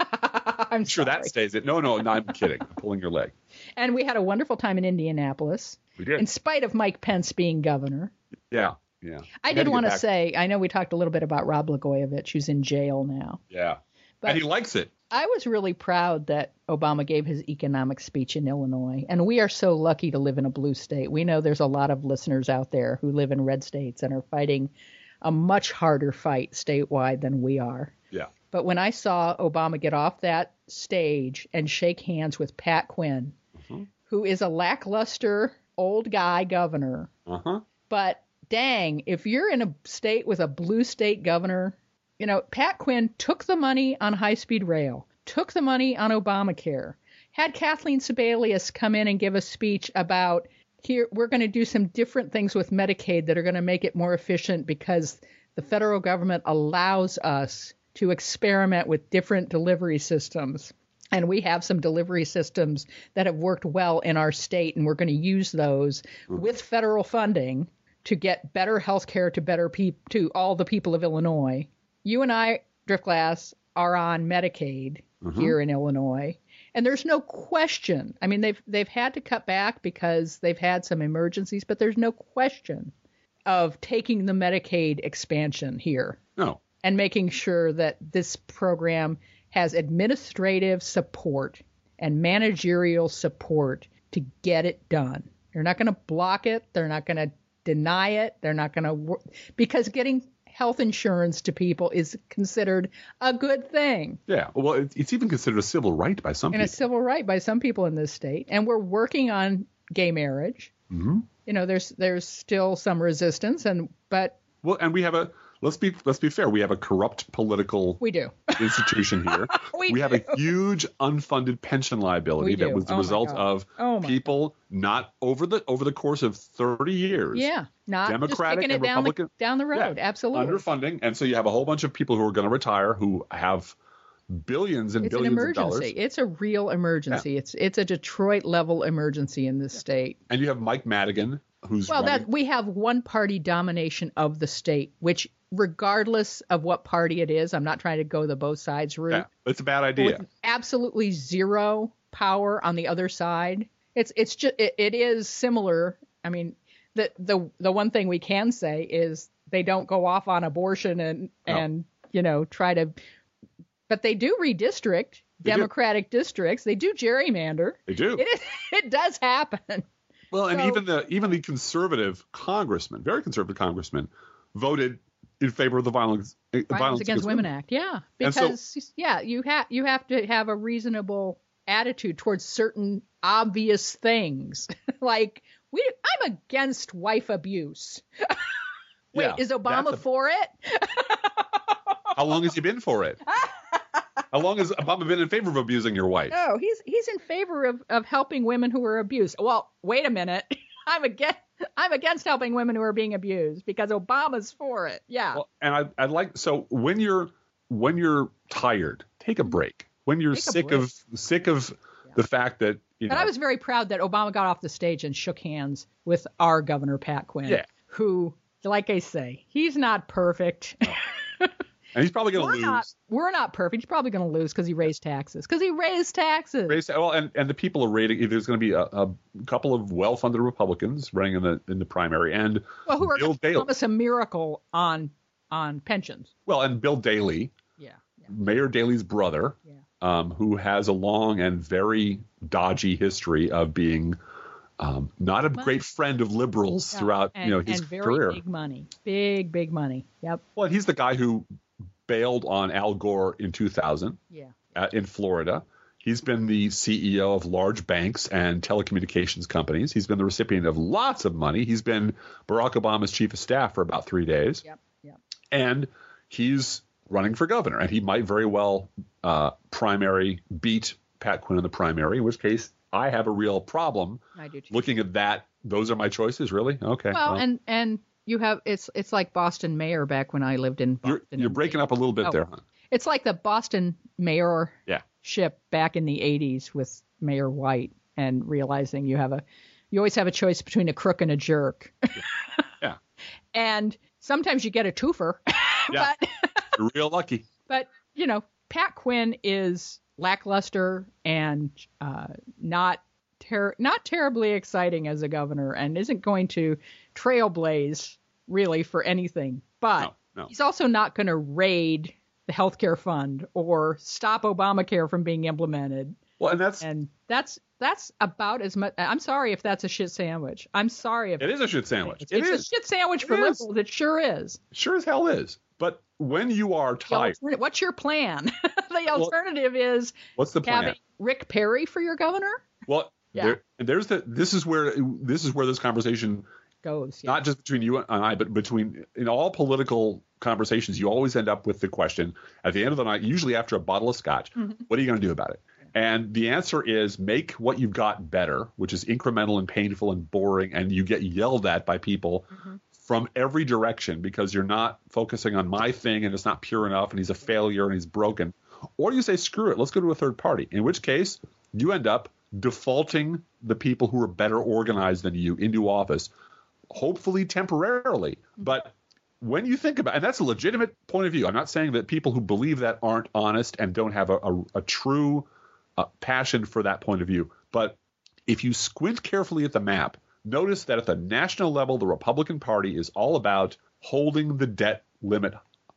I'm sure sorry. that stays it. No, no, no, I'm kidding. I'm pulling your leg. And we had a wonderful time in Indianapolis. We did. In spite of Mike Pence being governor. Yeah, yeah. I We had did to want get to back- say, I know we talked a little bit about Rob Blagojevich, who's in jail now. Yeah. But and he likes it. I was really proud that Obama gave his economic speech in Illinois. And we are so lucky to live in a blue state. We know there's a lot of listeners out there who live in red states and are fighting a much harder fight statewide than we are. Yeah. But when I saw Obama get off that stage and shake hands with Pat Quinn, Mm-hmm. who is a lackluster old guy governor, Uh-huh. but dang, if you're in a state with a blue state governor, you know, Pat Quinn took the money on high-speed rail, took the money on Obamacare, had Kathleen Sebelius come in and give a speech about, here, we're going to do some different things with Medicaid that are going to make it more efficient because the federal government allows us to experiment with different delivery systems. And we have some delivery systems that have worked well in our state, and we're going to use those with federal funding to get better health care to better peop- to all the people of Illinois. You and I, Driftglass, are on Medicaid Mm-hmm. here in Illinois, and there's no question. I mean, they've they've had to cut back because they've had some emergencies, but there's no question of taking the Medicaid expansion here No. and making sure that this program has administrative support and managerial support to get it done. They're not going to block it. They're not going to deny it. They're not going to wor- because getting health insurance to people is considered a good thing Yeah. Well, it, it's even considered a civil right by some and a people. civil right by some people in this state. And we're working on gay marriage. Mm-hmm. You know, there's there's still some resistance, and but Well, and we have a let's be let's be fair. We have a corrupt political we do. institution here. We have do. a huge unfunded pension liability We that do. was the Oh my result God. of Oh my people not over the over the course of thirty years. Yeah, not Democratic just kicking it and down the, Republican- down the road. Yeah, Absolutely. underfunding, and so you have a whole bunch of people who are going to retire who have billions and It's an billions of emergency. dollars. It's a real emergency. It's it's a Detroit level emergency in this state. And you have Mike Madigan, who's Well, running, that we have one party domination of the state, which regardless of what party it is, I'm not trying to go the both sides route. yeah, it's a bad idea. With absolutely zero power on the other side. It's it's just it, it is similar. I mean, the the the one thing we can say is they don't go off on abortion and No. and you know try to, but they do redistrict They do. Democratic districts. They do gerrymander. They do. It is, it does happen. Well, and So- even the even the conservative congressman, very conservative congressman, voted in favor of the Violence, uh, Violence Against Women Act, yeah, And so- because yeah, you have you have to have a reasonable attitude towards certain obvious things, like we. I'm against wife abuse. Wait, Yeah, is Obama that's a- for it? How long has he been for it? How long has Obama been in favor of abusing your wife? No, he's he's in favor of, of helping women who are abused. Well, wait a minute, I'm against I'm against helping women who are being abused because Obama's for it. Yeah, Well, and I, I'd like so when you're when you're tired, take a break. When you're Take a sick break. of sick of the fact that you but know, I was very proud that Obama got off the stage and shook hands with our governor Pat Quinn, Yeah. who, like I say, he's not perfect. and he's probably going We're to lose. not. We're not perfect. He's probably going to lose because he raised taxes. Because he raised taxes. Raised- Well, and, and the people are rating. There's going to be a, a couple of well-funded Republicans running in the in the primary, and well, who are Bill going to Daley. promise a miracle on on pensions? Well, and Bill Daley, Yeah. yeah. Mayor Daley's brother, Yeah. um, who has a long and very dodgy history of being um, not a Money. great friend of liberals Yeah, throughout and, you know his and very career. big money, big big money. Yep. Well, he's the guy who bailed on Al Gore in two thousand Yeah. uh, in Florida. He's been the C E O of large banks and telecommunications companies. He's been the recipient of lots of money. He's been Barack Obama's chief of staff for about three days. Yep. Yep. And he's running for governor. And he might very well uh, primary beat Pat Quinn in the primary, in which case I have a real problem I do too. looking at that. Those are my choices, really? Okay. Well, and and you have it's it's like Boston mayor back when I lived in Boston. You're, you're breaking up a little bit oh, there, huh? It's like the Boston mayorship Yeah. back in the eighties with Mayor White, and realizing you have a you always have a choice between a crook and a jerk. Yeah. And sometimes you get a twofer. Yeah. but You're real lucky. but you know, Pat Quinn is lackluster and uh, not ter- not terribly exciting as a governor, and isn't going to trailblaze really for anything. But No, no. he's also not going to raid the healthcare fund or stop Obamacare from being implemented. Well, and that's And that's that's about as much. I'm sorry if that's a shit sandwich. I'm sorry if it is a shit sandwich. it's, It it's is. a shit sandwich It for is. liberals. It sure is. Sure as hell is. But when you are The tired, alternative- what's your plan? The alternative is what's the plan? having Rick Perry for your governor. Well, Yeah. there, and there's the. This is where this is where this conversation, Goes. Yeah. not just between you and I, but between in all political conversations, you always end up with the question at the end of the night, usually after a bottle of scotch, Mm-hmm. what are you going to do about it? And the answer is make what you've got better, which is incremental and painful and boring, and you get yelled at by people Mm-hmm. from every direction because you're not focusing on my thing and it's not pure enough and he's a failure and he's broken. Or you say, screw it, let's go to a third party, in which case you end up defaulting the people who are better organized than you into office, hopefully temporarily. But when you think about, and that's a legitimate point of view, I'm not saying that people who believe that aren't honest and don't have a, a, a true uh, passion for that point of view. But if you squint carefully at the map, notice that at the national level, the Republican Party is all about holding the debt limit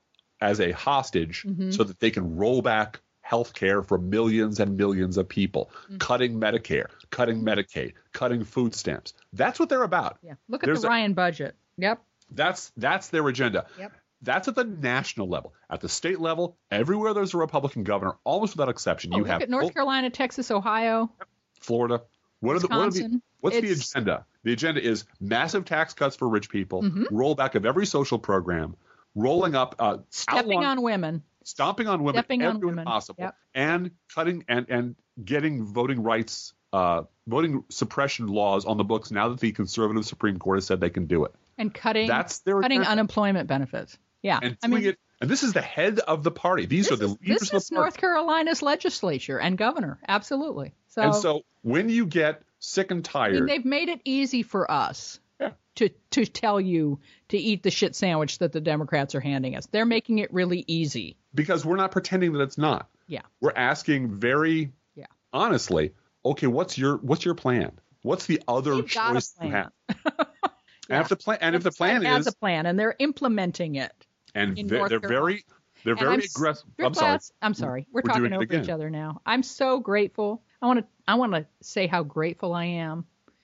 as a hostage Mm-hmm. so that they can roll back health care for millions and millions of people, Mm-hmm. cutting Medicare, cutting Medicaid, cutting food stamps. That's what they're about. Yeah. Look at There's the a- Ryan budget. Yep. That's that's their agenda. Yep. That's at the national level. At the state level, everywhere there's a Republican governor, almost without exception, Oh, you look have at North Carolina, Texas, Ohio. Florida. What are the, what are the, Wisconsin. what's the It's- agenda? The agenda is massive tax cuts for rich people, Mm-hmm. rollback of every social program, rolling up, uh, Stepping outlawing- on women. stomping on women Stepping on everywhere women. possible, Yep. and cutting and and getting voting rights, uh, voting suppression laws on the books now that the conservative Supreme Court has said they can do it. And cutting That's their cutting agenda. unemployment benefits. Yeah. And I doing mean, it. And this is the head of the party. These this are the is, leaders this of is the party. North Carolina's legislature and governor. Absolutely. So, And so when you get sick and I mean, tired, they've made it easy for us Yeah. to to tell you to eat the shit sandwich that the Democrats are handing us. They're making it really easy. because we're not pretending that it's not. Yeah. We're asking very Yeah. honestly, okay, what's your what's your plan? What's the other They've got a choice you plan. have? And if the plan and if the plan It has is a plan, and they're implementing it. and in ve- North they're Carolina. very they're And very I'm s- aggressive. You're I'm sorry. glad- I'm sorry. We're, We're talking doing it over again. each other now. I'm so grateful. I want to I want to say how grateful I am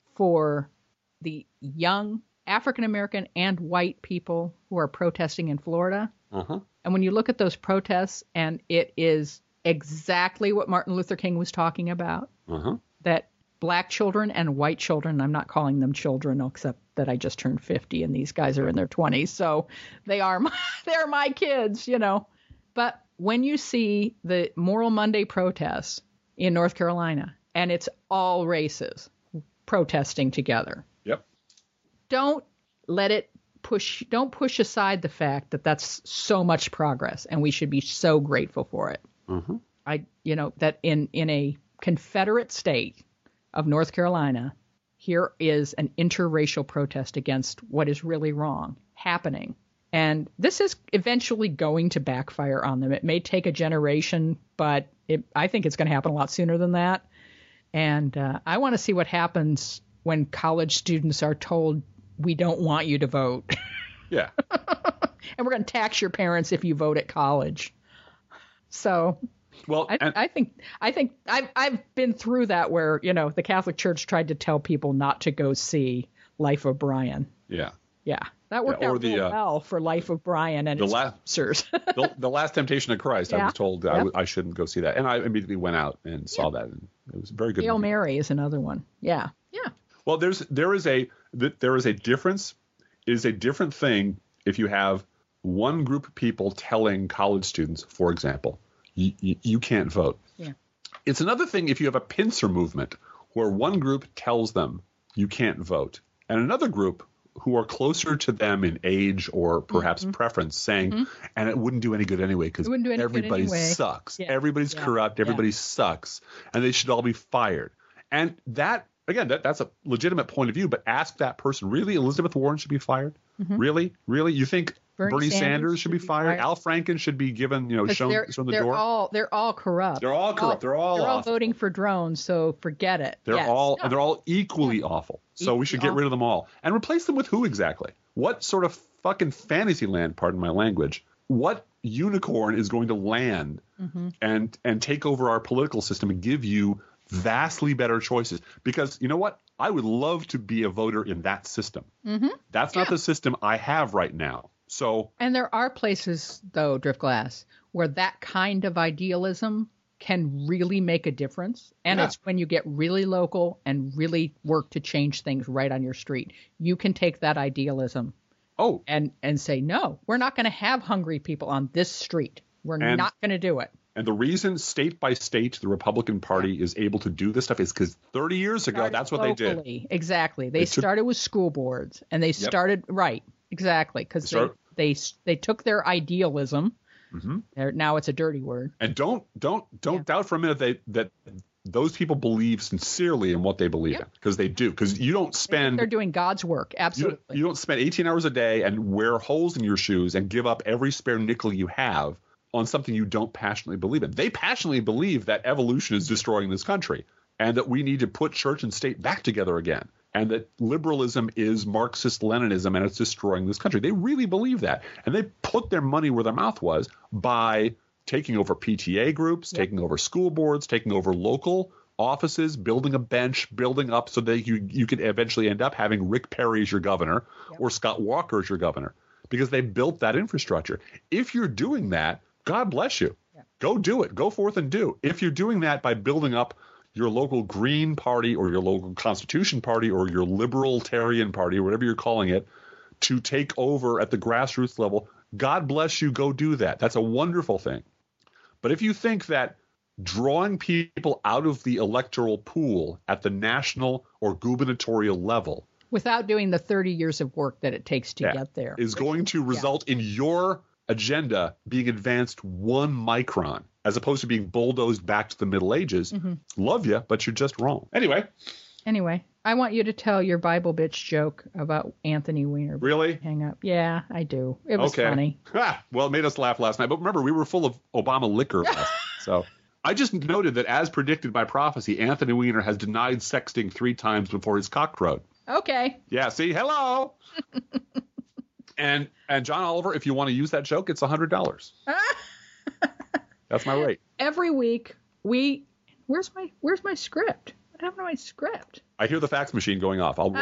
for the young African American and white people who are protesting in Florida. Uh-huh. And when you look at those protests, and it is exactly what Martin Luther King was talking about, Uh-huh. that black children and white children, I'm not calling them children, except that I just turned fifty and these guys are in their twenties. So they are my, they're my kids, you know. But when you see the Moral Monday protests in North Carolina, and it's all races protesting together, Yep. don't let it push, don't push aside the fact that that's so much progress and we should be so grateful for it. Uh-huh. I, you know, that in, in a Confederate state of North Carolina, here is an interracial protest against what is really wrong happening. And this is eventually going to backfire on them. It may take a generation, but it, I think it's going to happen a lot sooner than that. And uh, I want to see what happens when college students are told, we don't want you to vote. Yeah. And we're going to tax your parents if you vote at college. So Well, I, and, I think I think I've I've been through that where, you know, the Catholic Church tried to tell people not to go see Life of Brian. yeah. Yeah, that worked Yeah, or out the, real uh, well for Life of Brian and the its la- sponsors. the, the Last Temptation of Christ, I Yeah. was told I, Yep. w- I shouldn't go see that. And I immediately went out and saw that. And it was a very good. Hail movie. Mary is another one. Yeah, yeah. Well, there's there is a th- there is a difference. It is a different thing if you have one group of people telling college students, for example, you, you, you can't vote. Yeah. It's another thing if you have a pincer movement where one group tells them you can't vote, and another group who are closer to them in age or perhaps Mm-hmm. preference saying, Mm-hmm. and it wouldn't do any good anyway because It wouldn't do any good everybody anyway. sucks. Yeah. Everybody's Yeah. corrupt. Yeah. Everybody sucks. And they should all be fired. And that, again, that, that's a legitimate point of view. But ask that person, really, Elizabeth Warren should be fired? Mm-hmm. Really? Really? You think Bernie Bernie, Sanders, Sanders should be fired? Al Franken should be given, you know, 'Cause shown, they're, shown the they're door? all they're all corrupt. They're all corrupt. They're all they're all awful. voting for drones. So forget it. They're Yes. all No. and they're all equally awful. So we should get Equally rid of them all and replace them with who exactly? What sort of fucking fantasy land, pardon my language? What unicorn is going to land Mm-hmm. and and take over our political system and give you vastly better choices? Because you know what? I would love to be a voter in that system. Mm-hmm. That's not the system I have right now. So And there are places, though, Driftglass, where that kind of idealism can really make a difference. And Yeah. it's when you get really local and really work to change things right on your street. You can take that idealism oh, and, and say, no, we're not going to have hungry people on this street. We're And- not going to do it. and the reason state by state the Republican Party is able to do this stuff is because thirty years ago, Started that's what they did. locally. Exactly. They, They took- started with school boards, and they started right. Exactly, because They they, start- they they took their idealism. Mm-hmm. There, now it's a dirty word. And don't don't don't Yeah. doubt for a minute they, that those people believe sincerely in what they believe in, because they do. Because you don't spend They're doing God's work. you don't, Absolutely. you don't spend eighteen hours a day and wear holes in your shoes and give up every spare nickel you have on something you don't passionately believe in. They passionately believe that evolution is destroying this country and that we need to put church and state back together again, and that liberalism is Marxist-Leninism and it's destroying this country. They really believe that. And they put their money where their mouth was by taking over P T A groups, Yep. taking over school boards, taking over local offices, building a bench, building up so that you you could eventually end up having Rick Perry as your governor Yep. or Scott Walker as your governor, because they built that infrastructure. If you're doing that, God bless you. Yep. Go do it. Go forth and do. If you're doing that by building up your local Green Party or your local Constitution Party or your Libertarian Party or whatever you're calling it to take over at the grassroots level, God bless you. Go do that. That's a wonderful thing. But if you think that drawing people out of the electoral pool at the national or gubernatorial level Without doing the thirty years of work that it takes to Yeah. get there. is going to result in your agenda being advanced one micron as opposed to being bulldozed back to the Middle Ages, Mm-hmm. love you, but you're just wrong. Anyway, Anyway, I want you to tell your Bible bitch joke about Anthony Weiner. really? Hang up. Yeah, I do. It was Okay. funny. Ah, well, it made us laugh last night. But remember, we were full of Obama liquor last night. So I just noted that as predicted by prophecy, Anthony Weiner has denied sexting three times before his cock crowed. Okay. Yeah, see? Hello. and and John Oliver, if you want to use that joke, it's one hundred dollars. That's my rate. Every week we where's my where's my script? What happened to my script? I hear the fax machine going off. I'll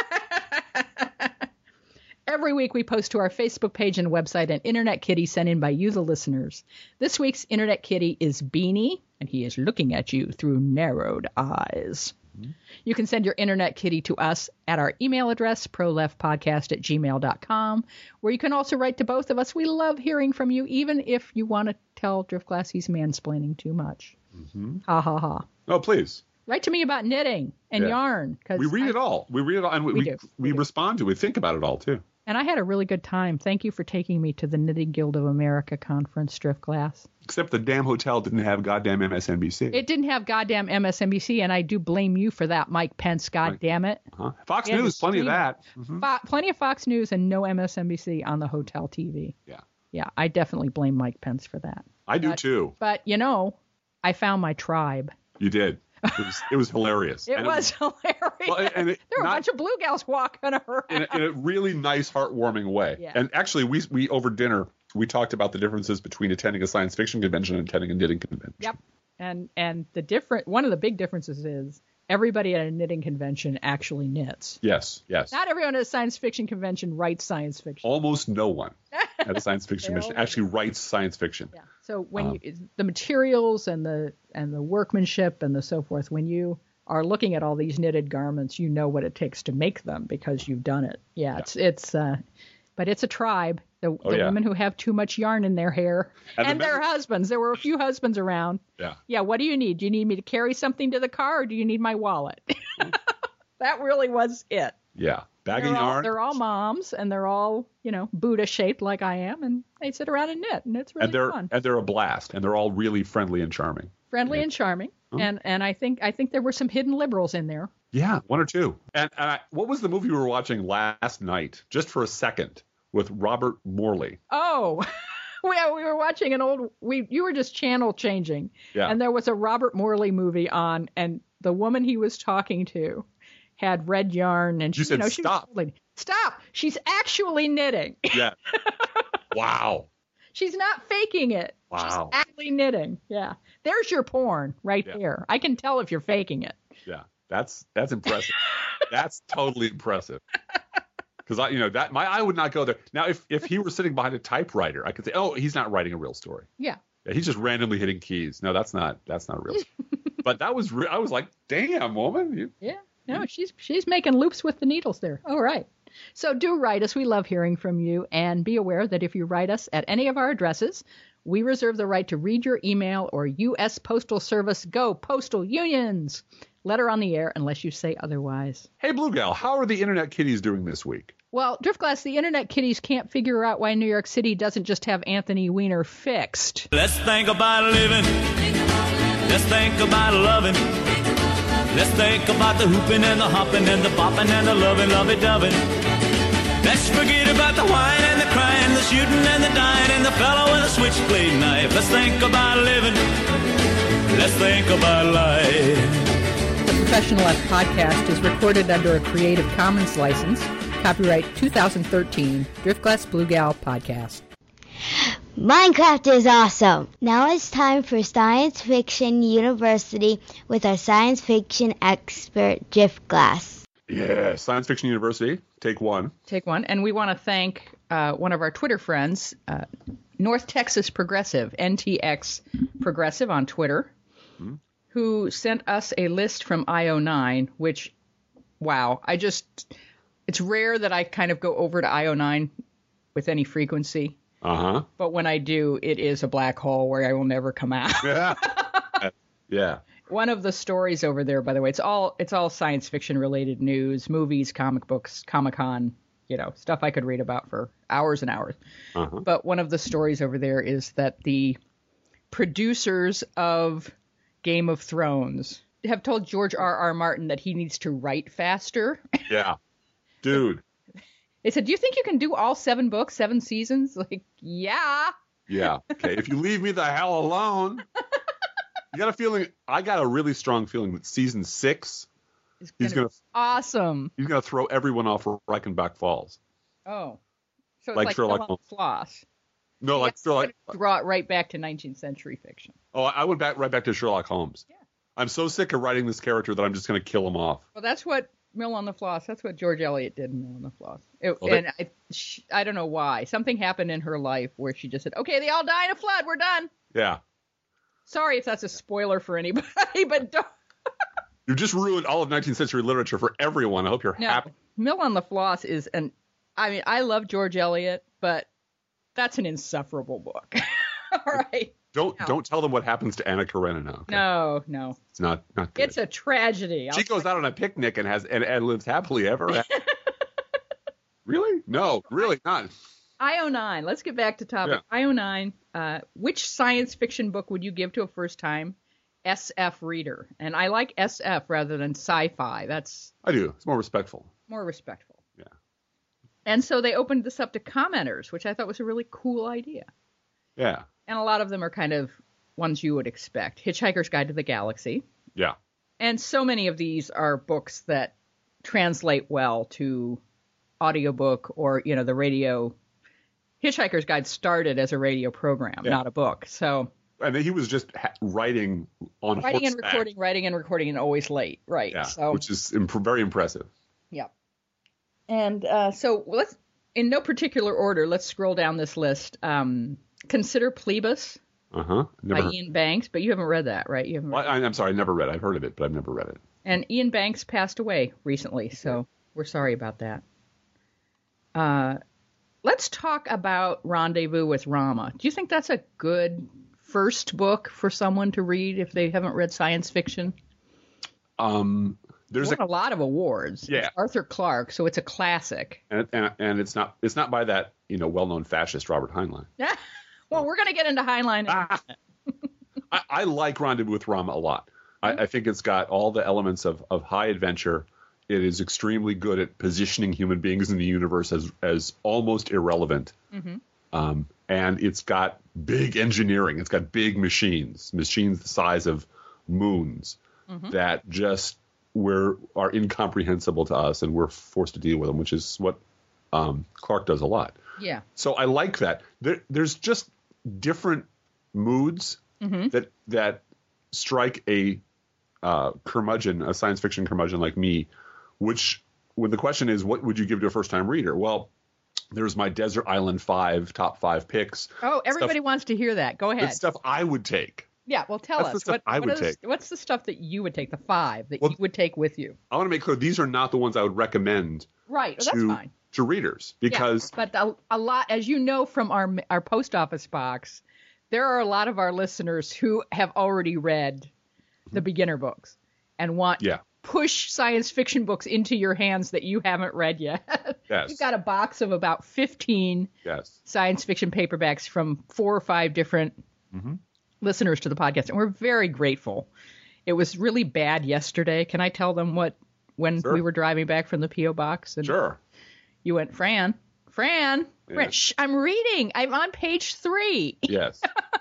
Every week we post to our Facebook page and website an Internet Kitty sent in by you, the listeners. This week's Internet Kitty is Beanie, and he is looking at you through narrowed eyes. Mm-hmm. You can send your Internet Kitty to us at our email address, proleftpodcast at gmail dot com, where you can also write to both of us. We love hearing from you, even if you want to tell Driftglass he's mansplaining too much. Mm-hmm. Ha ha ha. Oh, please. Write to me about knitting and Yeah. yarn. 'Cause We read I- it all. We read it all. And we, We we, do. we We do. respond to it. We think about it all, too. And I had a really good time. Thank you for taking me to the Knitting Guild of America conference, Driftglass. Except the damn hotel didn't have goddamn M S N B C. It didn't have goddamn M S N B C, and I do blame you for that, Mike Pence. God damn it. Huh? Fox Yeah, News, the plenty of stream- that. Mhm. Fo- plenty of Fox News and no M S N B C on the hotel T V. Yeah. Yeah, I definitely blame Mike Pence for that. I do, But- too. But, you know, I found my tribe. You did. It was, it was hilarious. It And was hilarious. well, and it- there were not- a bunch of blue gals walking around. in a, in a really nice, heartwarming way. Yeah. And actually, we we over dinner we talked about the differences between attending a science fiction convention and attending a knitting convention. Yep. And and the different one of the big differences is everybody at a knitting convention actually knits. Yes, yes. Not everyone at a science fiction convention writes science fiction. Almost no one at a science fiction They convention all- actually writes science fiction. Yeah. So when Um, you the materials and the and the workmanship and the so forth, when you are looking at all these knitted garments, you know what it takes to make them because you've done it. Yeah, Yeah. it's it's uh but it's a tribe. The, Oh, the yeah. women who have too much yarn in their hair And and, the their men- husbands. There were a few husbands around. Yeah. Yeah, what do you need? Do you need me to carry something to the car or do you need my wallet? That really was it. Yeah. Bag they're of all, yarn. they're all moms, and they're all, you know, Buddha-shaped like I am, and they sit around and knit, and it's really and they're fun. and they're a blast, and they're all really friendly and charming. Friendly Yeah. and charming, Oh. and and I think I think there were some hidden liberals in there. Yeah, one or two. And uh, what was the movie we were watching last night, just for a second, with Robert Morley? Oh, we we were watching an old. We you were just channel changing, Yeah. and there was a Robert Morley movie on, and the woman he was talking to had red yarn, and she, You said know, she was stop. totally, stop. She's actually knitting. Yeah. Wow. She's not faking it. Wow. She's actually knitting. Yeah. There's your porn right Yeah. there. I can tell if you're faking it. Yeah. That's that's impressive. That's totally impressive. Because I, you know, that my I would not go there. Now, if if he were sitting behind a typewriter, I could say, oh, he's not writing a real story. Yeah. Yeah, he's just randomly hitting keys. No, that's not that's not real. But that was re- I was like, damn, woman. You, Yeah. No, she's she's making loops with the needles there. All right. So do write us. We love hearing from you. And be aware that if you write us at any of our addresses, we reserve the right to read your email or U S Postal Service. Go Postal Unions. Letter on the air unless you say otherwise. hey, Blue Gal, how are the internet kitties doing this week? Well, Driftglass, the internet kitties can't figure out why New York City doesn't just have Anthony Weiner fixed. Let's think about living. Let's think about loving. Let's think about the hooping and the hopping and the bopping and the loving, lovey-dovey. Let's forget about the whine and the crying, the shooting and the dying, and the fellow with a switchblade knife. Let's think about living. Let's think about life. The Professional Left podcast is recorded under a Creative Commons license. Copyright two thousand thirteen, Driftglass Blue Gal Podcast. Minecraft is awesome! Now it's time for Science Fiction University with our science fiction expert, Driftglass. Yeah, Science Fiction University, take one. Take one. And we want to thank uh, one of our Twitter friends, uh, North Texas Progressive, N T X Progressive on Twitter, hmm. who sent us a list from I O nine, which, wow, I just, it's rare that I kind of go over to I O nine with any frequency. Uh-huh. But when I do, it is a black hole where I will never come out. Yeah. Yeah. One of the stories over there, by the way, it's all it's all science fiction related news, movies, comic books, Comic-Con, you know, stuff I could read about for hours and hours. Uh-huh. But one of the stories over there is that the producers of Game of Thrones have told George R. R. Martin that he needs to write faster. Yeah. Dude. They said, do you think you can do all seven books, seven seasons? Like, yeah. Yeah. Okay. If you leave me the hell alone. You got a feeling, I got a really strong feeling that season six, It's he's gonna going to be awesome. he's going to throw everyone off Reichenbach Falls. Oh. So it's Like like, Sherlock Sherlock Holmes. Floss. No, like Yes, Sherlock. draw it right back to nineteenth century fiction. Oh, I went back right back to Sherlock Holmes. Yeah. I'm so sick of writing this character that I'm just going to kill him off. Well, that's what Mill on the Floss. That's what George Eliot did in Mill on the Floss. It, Well, they- and I, she, I don't know why. Something happened in her life where she just said, "Okay, they all die in a flood. We're done." Yeah. Sorry if that's a spoiler for anybody, but don't. You just ruined all of nineteenth century literature for everyone. I hope you're No, happy. Mill on the Floss is an. I mean, I love George Eliot, but that's an insufferable book. All right. Don't No. don't tell them what happens to Anna Karenina. Okay? No, no. It's not not good. It's a tragedy. She I'll- goes out on a picnic and has and, and lives happily ever after. Really? No, really not. I O nine. Let's get back to topic. I O nine. Uh, which science fiction book would you give to a first time S F reader? And I like S F rather than sci-fi. That's I do. It's more respectful. more respectful. Yeah. And so they opened this up to commenters, which I thought was a really cool idea. Yeah. And a lot of them are kind of ones you would expect. Hitchhiker's Guide to the Galaxy. Yeah. And so many of these are books that translate well to audiobook or, you know, the radio. Hitchhiker's Guide started as a radio program, Yeah. not a book. So And then he was just ha- writing on writing and horseback. recording, writing and recording, and always late. Right. Yeah, So, which is imp- very impressive. yeah. And uh, so let's, in no particular order, let's scroll down this list. Um, Consider Plebus Uh huh. by Ian Banks, but you haven't read that, right? You haven't read Well, I, I'm sorry, I never read it. I've heard of it, but I've never read it. And Ian Banks passed away recently, so we're sorry about that. Uh, let's talk about Rendezvous with Rama. Do you think that's a good first book for someone to read if they haven't read science fiction? Um, There's won a, a lot of awards. Yeah. It's Arthur Clarke, so it's a classic. And, and and it's not it's not by that you know well-known fascist Robert Heinlein. Well, we're going to get into Heinlein. Ah. I, I like Rendezvous with Rum a lot. I, I think it's got all the elements of, of high adventure. It is extremely good at positioning human beings in the universe as as almost irrelevant. Mm-hmm. Um, and it's got big engineering. It's got big machines, machines the size of moons mm-hmm. that just we're, are incomprehensible to us, and we're forced to deal with them, which is what um, Clarke does a lot. Yeah. So I like that. There, there's just different moods mm-hmm. that that strike a uh, curmudgeon, a science fiction curmudgeon like me, which when the question is, what would you give to a first-time reader? Well, there's my Desert Island five, top five picks. Oh, everybody stuff, wants to hear that. Go ahead. That's stuff I would take. Yeah, well, tell That's us. the stuff what, I what would is, take. What's the stuff that you would take, the five that well, you would take with you? I want to make clear these are not the ones I would recommend right. Well, to, that's fine. to readers. Because yeah, but a, a lot, as you know from our our post office box, there are a lot of our listeners who have already read the beginner books and want yeah. push science fiction books into your hands that you haven't read yet. Yes. You've got a box of about fifteen yes. science fiction paperbacks from four or five different mm-hmm. listeners to the podcast, and we're very grateful. It was really bad yesterday. Can I tell them what when sure. we were driving back from the P O box? And sure. You went, Fran, Fran, yeah. Fran shh, I'm reading. I'm on page three. Yes.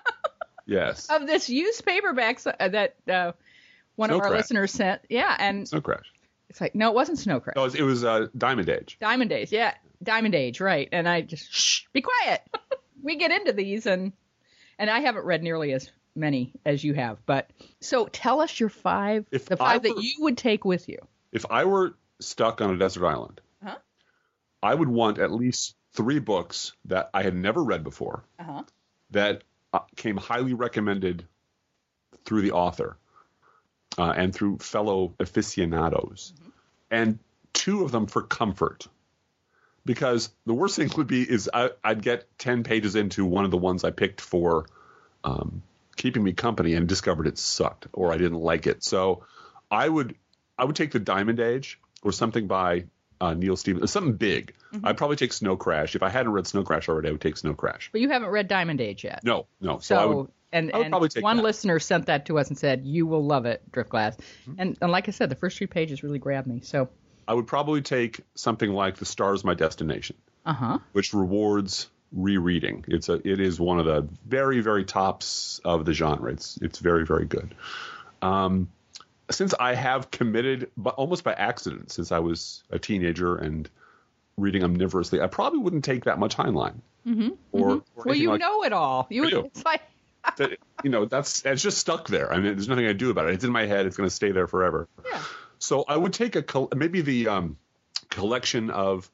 yes. Of this used paperback that uh, one Snow of our Crash. listeners sent. Yeah, and Snow Crash. It's like, no, it wasn't Snow Crash. No, it was, it was uh, Diamond Age. Diamond Age, yeah. Diamond Age, right. And I just, shh, be quiet. We get into these, and and I haven't read nearly as many as you have. But so tell us your five, if the five were, that you would take with you. If I were stuck on a desert island, uh-huh. I would want at least three books that I had never read before uh-huh. that uh, came highly recommended through the author uh, and through fellow aficionados, mm-hmm. and two of them for comfort. Because the worst thing would be is I, I'd get ten pages into one of the ones I picked for um, keeping me company and discovered it sucked or I didn't like it. So I would I would take the Diamond Age or something by uh, Neil Stephenson, something big. Mm-hmm. I'd probably take Snow Crash. If I hadn't read Snow Crash already, I would take Snow Crash. But you haven't read Diamond Age yet. No, no. So, so I would, and, I would and probably take one that. listener sent that to us and said, you will love it, Driftglass. Mm-hmm. And, and like I said, the first three pages really grabbed me. So I would probably take something like The Star's My Destination, uh-huh. which rewards rereading. It's a it is one of the very, very tops of the genre. It's it's very, very good. Um, since I have committed, but almost by accident, since I was a teenager and reading omnivorously, I probably wouldn't take that much Heinlein. Mm-hmm. Or, mm-hmm. or well, you like, know it all. You, do. It's like that, you know, that's it's just stuck there. I mean, there's nothing I do about it. It's in my head. It's going to stay there forever. Yeah. So I would take a maybe the um, collection of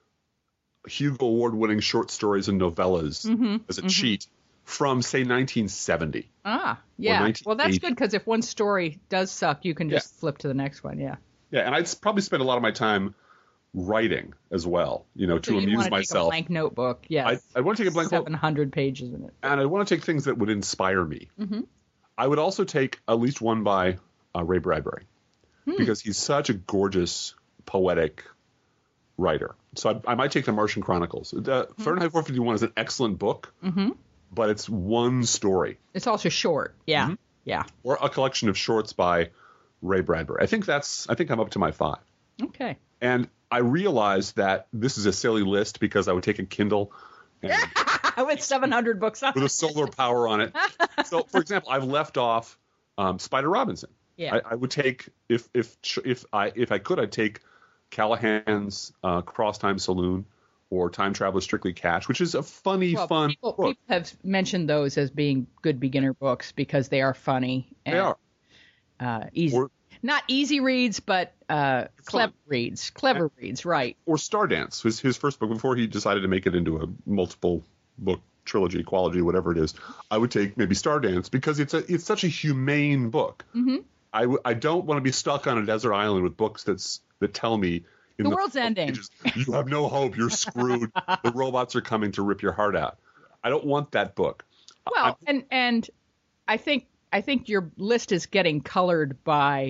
Hugo Award-winning short stories and novellas mm-hmm, as a mm-hmm. cheat from, say, nineteen seventy. Ah, yeah. Well, that's good because if one story does suck, you can just yeah. flip to the next one. Yeah. Yeah, and I'd probably spend a lot of my time writing as well, you know, so to you amuse want to myself. Take a blank notebook, yes. I, I want to take a blank notebook. seven hundred pages in it. And I want to take things that would inspire me. Mm-hmm. I would also take at least one by uh, Ray Bradbury hmm. because he's such a gorgeous, poetic writer. So I, I might take The Martian Chronicles. The mm-hmm. Fahrenheit four fifty-one is an excellent book, mm-hmm. but it's one story. It's also short. Yeah. Mm-hmm. Yeah. Or a collection of shorts by Ray Bradbury. I think that's, I think I'm up to my five. Okay. And I realized that this is a silly list because I would take a Kindle and with seven hundred books on with a solar power on it. So, for example, I've left off um, Spider Robinson. Yeah. I, I would take if if if I if I could, I'd take Callahan's uh, Cross Time Saloon or Time Traveler Strictly Cash, which is a funny, well, fun people, book. People have mentioned those as being good beginner books because they are funny. And, they are uh, easy. Or, Not easy reads, but uh, clever reads. Clever and, reads, right. Or Stardance was his first book before he decided to make it into a multiple book trilogy, quality, whatever it is. I would take maybe Stardance because it's a it's such a humane book. Mm-hmm. I, w- I don't want to be stuck on a desert island with books that's that tell me in the, the world's ending. Pages, you have no hope. You're screwed. The robots are coming to rip your heart out. I don't want that book. Well, I, and and I think I think your list is getting colored by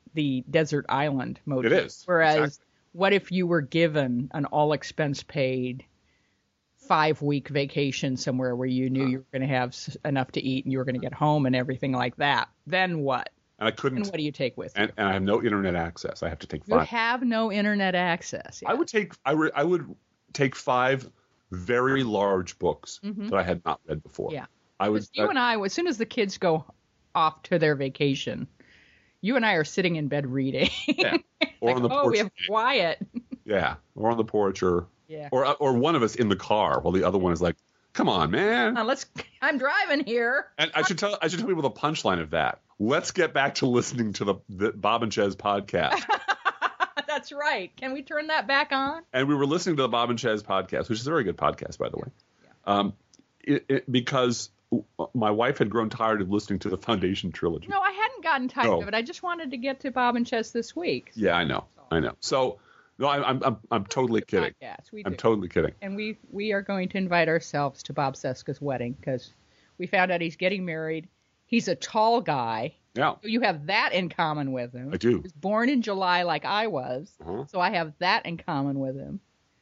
the desert island motif. It is. Whereas, Exactly. what if you were given an all expense paid five week vacation somewhere where you knew you were going to have s- enough to eat and you were going to get home and everything like that? Then what? And I couldn't. And what do you take with you? And, and I have no internet access. I have to take You five. have no internet access. I would take. I, re, I would take five very large books that I had not read before. Mm-hmm. Yeah. I would. You and I, as soon as the kids go off to their vacation, you and I are sitting in bed reading. Yeah. Or on the oh, porch. we have quiet. Yeah. Or on the porch, or Yeah. or or one of us in the car while the other one is like, "Come on, man." Uh, let's. I'm driving here. And I should tell I should tell people the punchline of that. Let's get back to listening to the, the Bob and Chez podcast. That's right. Can we turn that back on? And we were listening to the Bob and Chez podcast, which is a very good podcast, by the way. Um, it, it, because my wife had grown tired of listening to the Foundation trilogy. No, I hadn't gotten tired No. of it. I just wanted to get to Bob and Chez this week. Yeah, I know. I know. So, no, I, I'm I'm I'm totally kidding. Podcast. We I'm do. totally kidding. And we we are going to invite ourselves to Bob Seska's wedding because we found out he's getting married. He's a tall guy. Yeah. You have that in common with him. I do. He was born in July like I was, Uh-huh. so I have that in common with him.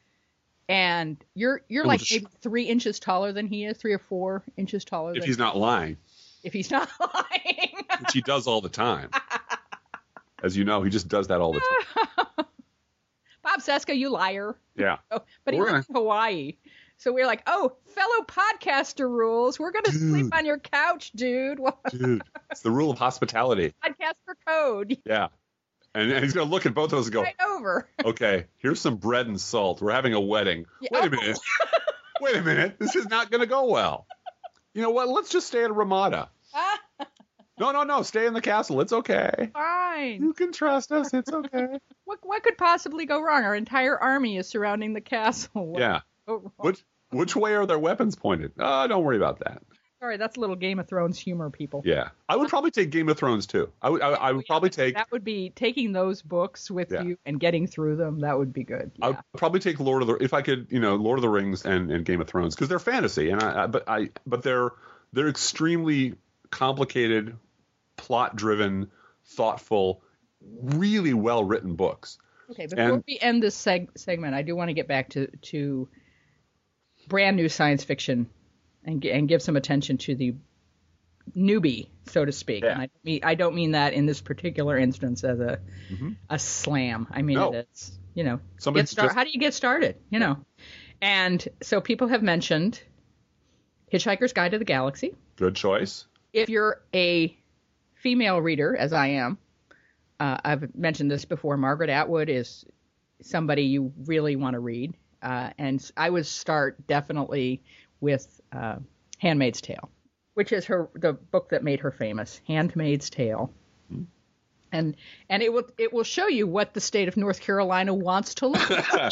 And you're you're And like with the sh- maybe three inches taller than he is, three or four inches taller. If than he's not lying, if he's not lying. which he does all the time. As you know, he just does that all the time. Bob Seska, you liar. Yeah. Oh, but he We're lives in Hawaii. So we're like, oh, fellow podcaster rules. We're going to sleep on your couch, dude. Dude, it's the rule of hospitality. Podcaster code. Yeah. And, and he's going to look at both of us and go, Right over. okay, here's some bread and salt. We're having a wedding. Yeah. Wait a minute. Wait a minute. This is not going to go well. You know what? Let's just stay at Ramada. No, no, no. Stay in the castle. It's okay. Fine. You can trust us. It's okay. What what could possibly go wrong? Our entire army is surrounding the castle. What Yeah. could go wrong? Which which way are their weapons pointed? Oh, don't worry about that. Sorry, that's a little Game of Thrones humor, people. Yeah. I would probably take Game of Thrones too. I would I, I would probably take That would be taking those books with Yeah. you and getting through them. That would be good. I Yeah. would probably take Lord of the if I could, you know, Lord of the Rings and, and Game of Thrones because they're fantasy and I, I but I but they're they're extremely complicated, plot driven, thoughtful, really well written books. Okay, before And- we end this seg- segment, I do want to get back to, to brand new science fiction and, gi- and give some attention to the newbie, so to speak. Yeah. And I, don't mean, I don't mean that in this particular instance as a a slam. I mean No. it's, you know, Somebody get start, just- how do you get started, you know? And so people have mentioned Hitchhiker's Guide to the Galaxy. Good choice. If you're a female reader, as I am, uh, I've mentioned this before, Margaret Atwood is somebody you really want to read. Uh, and I would start definitely with uh, Handmaid's Tale, which is her the book that made her famous, Handmaid's Tale. And and it will it will show you what the state of North Carolina wants to look like.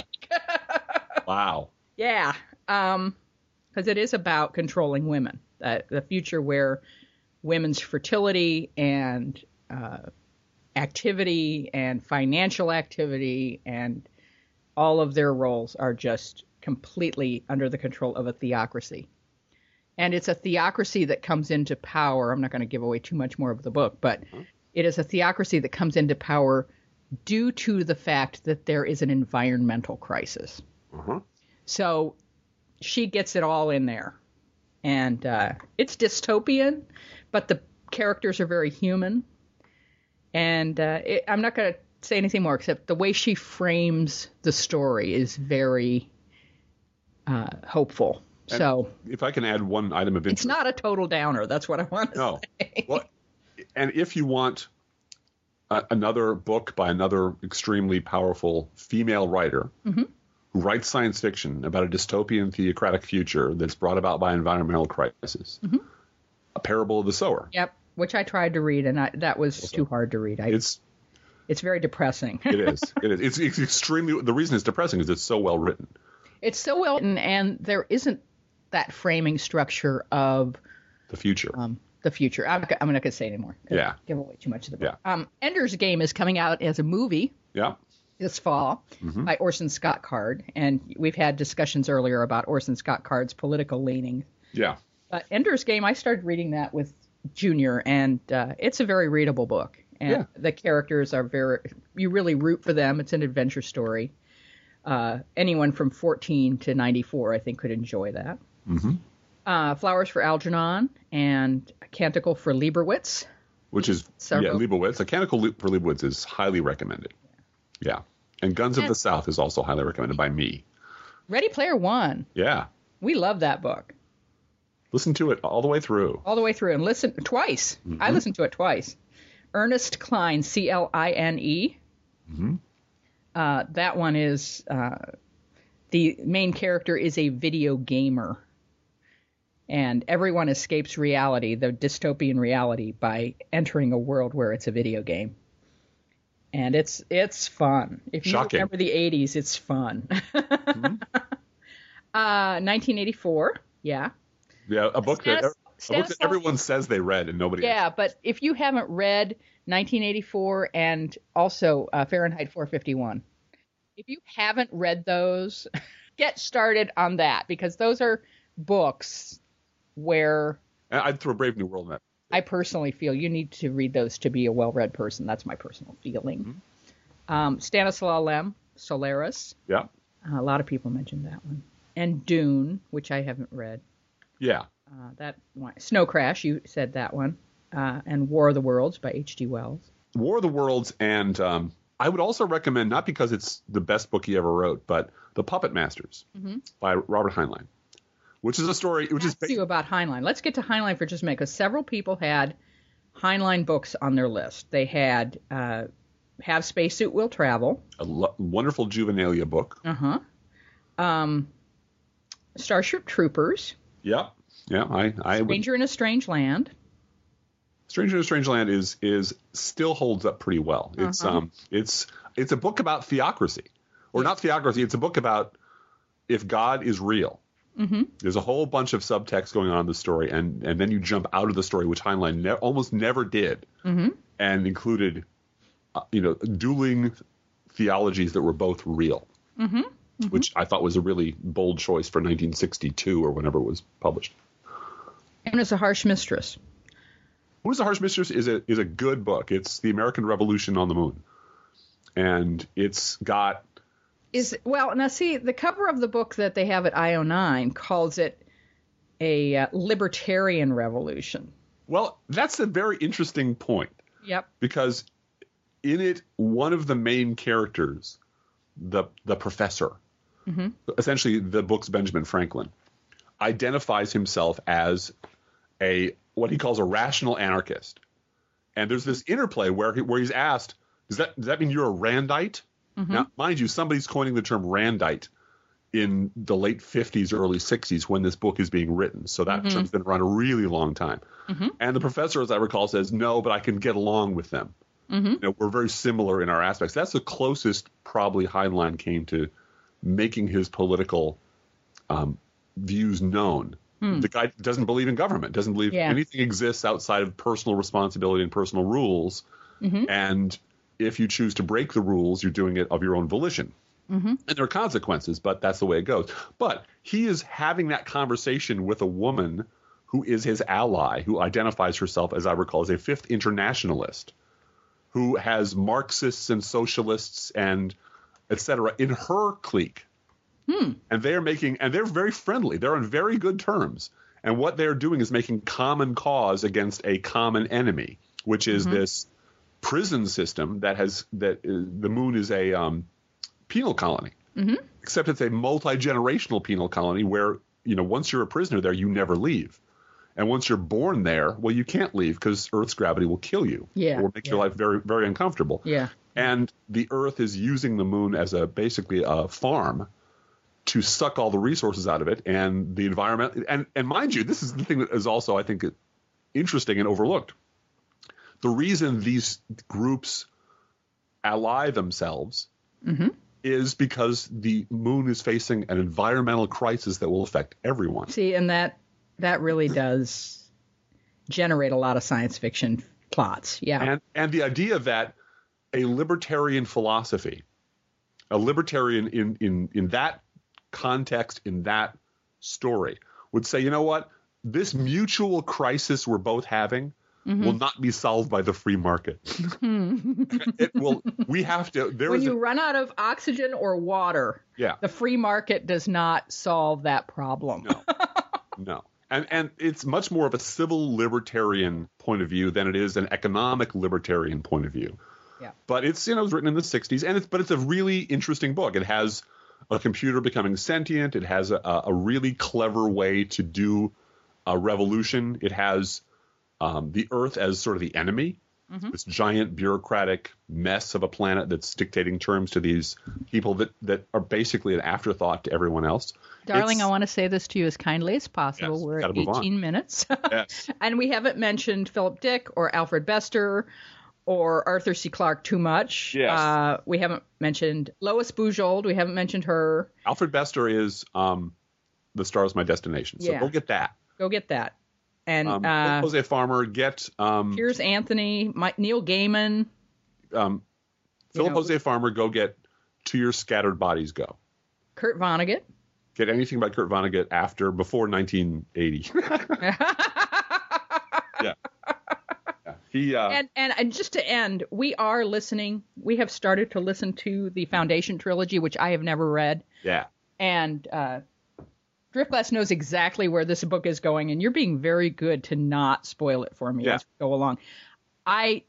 Wow. Yeah, um, because it is about controlling women, uh, the future where women's fertility and uh, activity and financial activity and all of their roles are just completely under the control of a theocracy. And it's a theocracy that comes into power. I'm not going to give away too much more of the book, but it is a theocracy that comes into power due to the fact that there is an environmental crisis. Uh-huh. So she gets it all in there. And uh, it's dystopian, but the characters are very human. And uh, it, I'm not going to say anything more except the way she frames the story is very uh, hopeful. And so if I can add one item of interest. it's not a total downer. That's what I want to No. say. Well, and if you want a, another book by another extremely powerful female writer Mm-hmm. who writes science fiction about a dystopian theocratic future that's brought about by environmental crisis, Mm-hmm. A Parable of the Sower. Yep, which I tried to read, and I, that was too hard to read. I, it's It's it's very depressing. it is it is it's, it's extremely the reason it's depressing is it's so well written. It's so well written, and there isn't that framing structure of The future. um, the future. I'm, not- I'm not going to say anymore. Yeah. Give away too much of the book. Yeah. Um, Ender's Game is coming out as a movie yeah. this fall by Orson Scott Card, and we've had discussions earlier about Orson Scott Card's political leaning. Yeah. But Ender's Game, I started reading that with Junior, and uh, it's a very readable book. And Yeah. the characters are very, you really root for them. It's an adventure story. Uh, anyone from fourteen to ninety-four, I think, could enjoy that. Mm-hmm. Uh, Flowers for Algernon and A Canticle for Leibowitz. Which is, Several. yeah, Leibowitz. A Canticle Le- for Leibowitz is highly recommended. Yeah. And Guns of And- the South is also highly recommended by me. Ready Player One. Yeah. We love that book. Listen to it all the way through. All the way through and listen twice. Mm-hmm. I listened to it twice. Ernest Cline, C L I N E. Mm-hmm. Uh, that one is, uh, the main character is a video gamer. And everyone escapes reality, the dystopian reality, by entering a world where it's a video game. And it's it's fun. If you Shocking. remember the eighties, it's fun. Mm-hmm. uh, nineteen eighty-four, yeah. Yeah, a book, that, Stanis- a book that Stanislav- everyone says they read and nobody Yeah, but if you haven't read nineteen eighty-four and also uh, Fahrenheit four fifty-one, if you haven't read those, get started on that, because those are books where I'd throw Brave New World in that. I personally feel you need to read those to be a well-read person. That's my personal feeling. Mm-hmm. Um, Stanislaw Lem, Solaris. Yeah. Uh, a lot of people mentioned that one. And Dune, which I haven't read. Yeah. Uh, that one. Snow Crash, you said that one. Uh, and War of the Worlds by H G Wells. War of the Worlds, and um, I would also recommend, not because it's the best book he ever wrote, but The Puppet Masters Mm-hmm. by Robert Heinlein, which is a story, which is Ask you about Heinlein. Let's get to Heinlein for just a minute, because several people had Heinlein books on their list. They had uh, Have Spacesuit Will Travel. a lo- wonderful juvenilia book. Uh-huh. Um, Starship Troopers. Yeah. Yeah. I, I would, Stranger in a Strange Land. Stranger in a Strange Land is is still holds up pretty well. It's Uh-huh. um it's it's a book about theocracy, or not theocracy. It's a book about if God is real. Mm-hmm. There's a whole bunch of subtext going on in the story, and and then you jump out of the story, which Heinlein ne- almost never did, Mm-hmm. and included, uh, you know, dueling theologies that were both real, Mm-hmm. Mm-hmm. which I thought was a really bold choice for nineteen sixty-two or whenever it was published. And As a Harsh Mistress. Who is the Harsh Mistress is a is a good book. It's the American Revolution on the Moon, and it's got Is well now see the cover of the book that they have at I O nine calls it a uh, libertarian revolution. well, that's a very interesting point. Yep. Because in it, one of the main characters, the the professor, Mm-hmm. essentially the book's Benjamin Franklin, identifies himself as a what he calls a rational anarchist. And there's this interplay where he, where he's asked, does that does that mean you're a Randite? Mm-hmm. Now, mind you, somebody's coining the term Randite in the late fifties, early sixties when this book is being written. So that Mm-hmm. term's been around a really long time. Mm-hmm. And the professor, as I recall, says, no, but I can get along with them. Mm-hmm. You know, we're very similar in our aspects. That's the closest probably Heinlein came to making his political um, views known. Hmm. The guy doesn't believe in government, doesn't believe Yeah. anything exists outside of personal responsibility and personal rules. Mm-hmm. And if you choose to break the rules, you're doing it of your own volition. Mm-hmm. And there are consequences, but that's the way it goes. But he is having that conversation with a woman who is his ally, who identifies herself, as I recall, as a fifth internationalist, who has Marxists and socialists and et cetera in her clique. Hmm. And they're making, and they're very friendly. They're on very good terms. And what they're doing is making common cause against a common enemy, which is Mm-hmm. this prison system that has, that uh, the moon is a um, penal colony. Mm-hmm. Except it's a multi-generational penal colony where, you know, once you're a prisoner there, you never leave. And once you're born there, well, you can't leave because Earth's gravity will kill you. Yeah, Or make your yeah. life very, very uncomfortable. Yeah. And the Earth is using the moon as a basically a farm to suck all the resources out of it, and the environment. And, and mind you, this is the thing that is also, I think, interesting and overlooked. The reason these groups ally themselves Mm-hmm. is because the moon is facing an environmental crisis that will affect everyone. See, and that that really does generate a lot of science fiction plots. Yeah. And, and the idea that a libertarian philosophy, a libertarian in, in, in that context, in that story, would say, you know what, this mutual crisis we're both having, Mm-hmm. will not be solved by the free market. It will. We have to. There when is you a, run out of oxygen or water, yeah. the free market does not solve that problem. No. No. And and it's much more of a civil libertarian point of view than it is an economic libertarian point of view. Yeah. But it's, you know, it was written in the sixties, and it's but it's a really interesting book. It has a computer becoming sentient. It has a, a really clever way to do a revolution. It has um, the Earth as sort of the enemy, mm-hmm. this giant bureaucratic mess of a planet that's dictating terms to these people that, that are basically an afterthought to everyone else. Darling, It's, I want to say this to you as kindly as possible. Yes, We're at gotta move on. eighteen minutes. Yes. And we haven't mentioned Philip Dick or Alfred Bester or Arthur C. Clarke too much. Yes. Uh, we haven't mentioned Lois Bujold. We haven't mentioned her. Alfred Bester is um, The Stars My Destination. So Yeah. go get that. Go get that. And Um, uh, Jose Farmer, get um, Piers Anthony, Mike, Neil Gaiman. um, You Philip know. Jose Farmer, go get To Your Scattered Bodies Go. Kurt Vonnegut. Get anything by Kurt Vonnegut after, before nineteen eighty. yeah. yeah. He, uh, And, and and just to end, we are listening. We have started to listen to the Foundation trilogy, which I have never read. yeah. And uh, Driftglass knows exactly where this book is going, and you're being very good to not spoil it for me Yeah. as we go along. I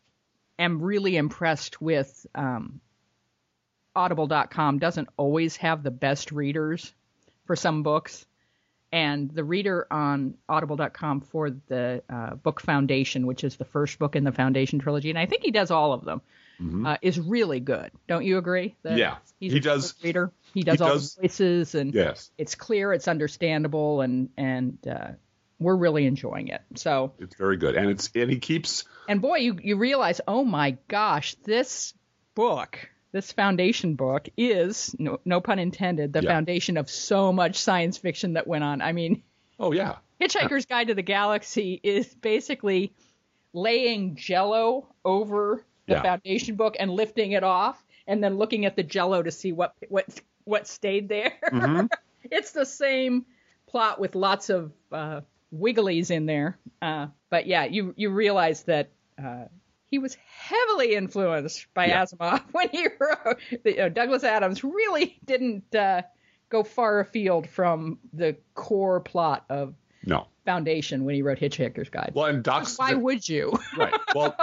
am really impressed with um, Audible dot com. Doesn't always have the best readers for some books. And the reader on Audible dot com for the uh, book Foundation, which is the first book in the Foundation trilogy, and I think he does all of them, Mm-hmm. uh, is really good. Don't you agree? That Yeah. he's He a does- good reader. He does he all does- the voices, and Yes. it's clear, it's understandable, and and uh, we're really enjoying it. So, It's very good. And it's and he keeps and boy, you you realize, oh my gosh, this book, this Foundation book, is no, no pun intended, the Yeah. foundation of so much science fiction that went on. I mean. oh yeah. Hitchhiker's Guide to the Galaxy is basically laying Jell-O over the Yeah. Foundation book and lifting it off, and then looking at the Jell-O to see what what what stayed there. Mm-hmm. It's the same plot with lots of uh, wigglies in there, uh, but yeah, you you realize that uh, he was heavily influenced by Yeah. Asimov when he wrote. The, uh, Douglas Adams really didn't uh, go far afield from the core plot of No. Foundation when he wrote Hitchhiker's Guide. Well, and Doc's Why would you? right. Well,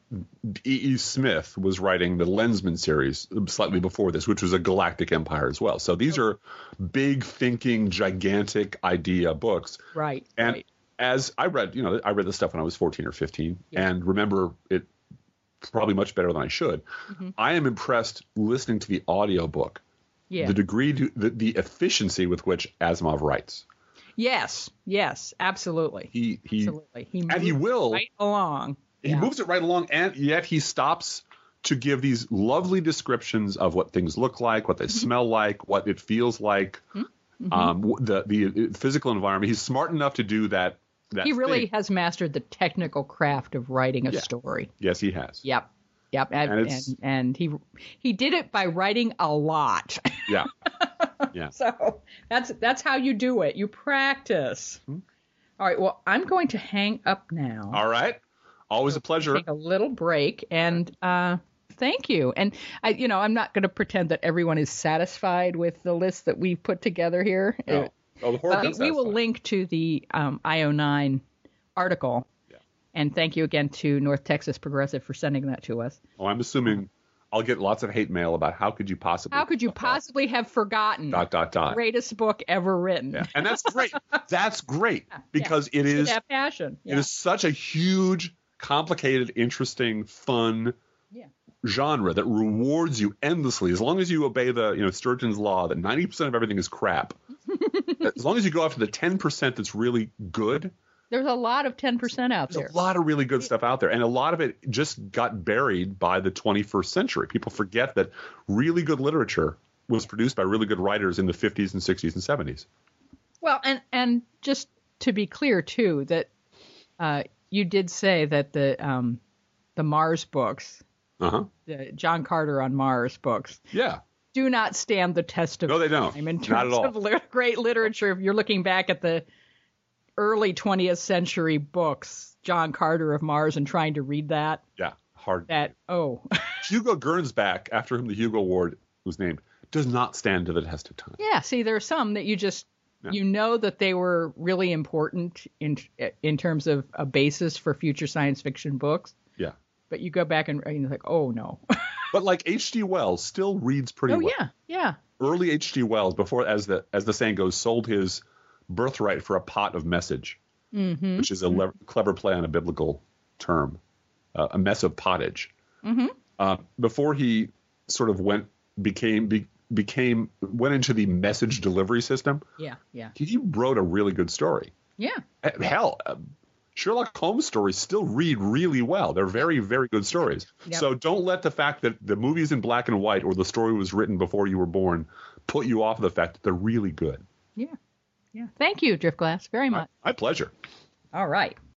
E. E. Smith was writing the Lensman series slightly before this, which was a galactic empire as well. So these are big thinking, gigantic idea books. Right. And right. as I read, you know, I read this stuff when I was fourteen or fifteen Yeah. and remember it probably much better than I should. Mm-hmm. I am impressed listening to the audiobook, Yeah. the degree, to, the, the efficiency with which Asimov writes. Yes. Yes. Absolutely. He, he, absolutely. He and he moves will. right along. He Yeah. moves it right along, and yet he stops to give these lovely descriptions of what things look like, what they Mm-hmm. smell like, what it feels like, Mm-hmm. um, w- the the physical environment. He's smart enough to do that. that He really thing. has mastered the technical craft of writing a Yeah. story. Yes, he has. Yep. Yep. And, And and, it's- and he he did it by writing a lot. Yeah. Yeah. So that's that's how you do it. You practice. Hmm. All right. Well, I'm going to hang up now. All right. Always a pleasure. Take a little break, and uh, thank you. And I, you know, I'm not going to pretend that everyone is satisfied with the list that we've put together here. No. Oh, the horror Uh, gets we will satisfied. link to the um, I O nine article. Yeah. And thank you again to North Texas Progressive for sending that to us. Oh, I'm assuming I'll get lots of hate mail about how could you possibly. How could you possibly have forgotten Dot dot dot. greatest book ever written? Yeah. And that's great. That's great because it Should is have passion. it is such a huge, complicated, interesting, fun Yeah. genre that rewards you endlessly as long as you obey the, you know, Sturgeon's law that ninety percent of everything is crap. As long as you go after the ten percent that's really good, There's a lot of ten percent out there. there's a lot of really good stuff out there. And a lot of it just got buried by the twenty-first century. People forget that really good literature was produced by really good writers in the fifties and sixties and seventies. Well, and and just to be clear too, that uh, you did say that the um, the Mars books, Uh-huh. the John Carter on Mars books, Yeah. do not stand the test of No, they don't. time in Not terms at all. of li- great literature. If you're looking back at the early twentieth century books, John Carter of Mars and trying to read that. Yeah, hard. That, oh. Hugo Gernsback, after whom the Hugo Award was named, does not stand to the test of time. Yeah, see, there are some that you just, yeah. you know that they were really important in in terms of a basis for future science fiction books. Yeah. But you go back and, and you're like, oh, no. But like H G Wells still reads pretty oh, well. Oh, yeah, yeah. Early H G Wells, before, as the as the saying goes, sold his birthright for a pot of message, mm-hmm. which is a le- clever play on a biblical term, uh, a mess of pottage. Mm-hmm. Uh, before he sort of went, became, be, became, went into the message delivery system. Yeah, yeah. He, he wrote a really good story. Yeah. Hell, uh, Sherlock Holmes stories still read really well. They're very, very good stories. Yep. So don't let the fact that the movie's in black and white or the story was written before you were born put you off the fact that they're really good. Yeah. Yeah. Thank you, Driftglass, very much. My, my pleasure. All right.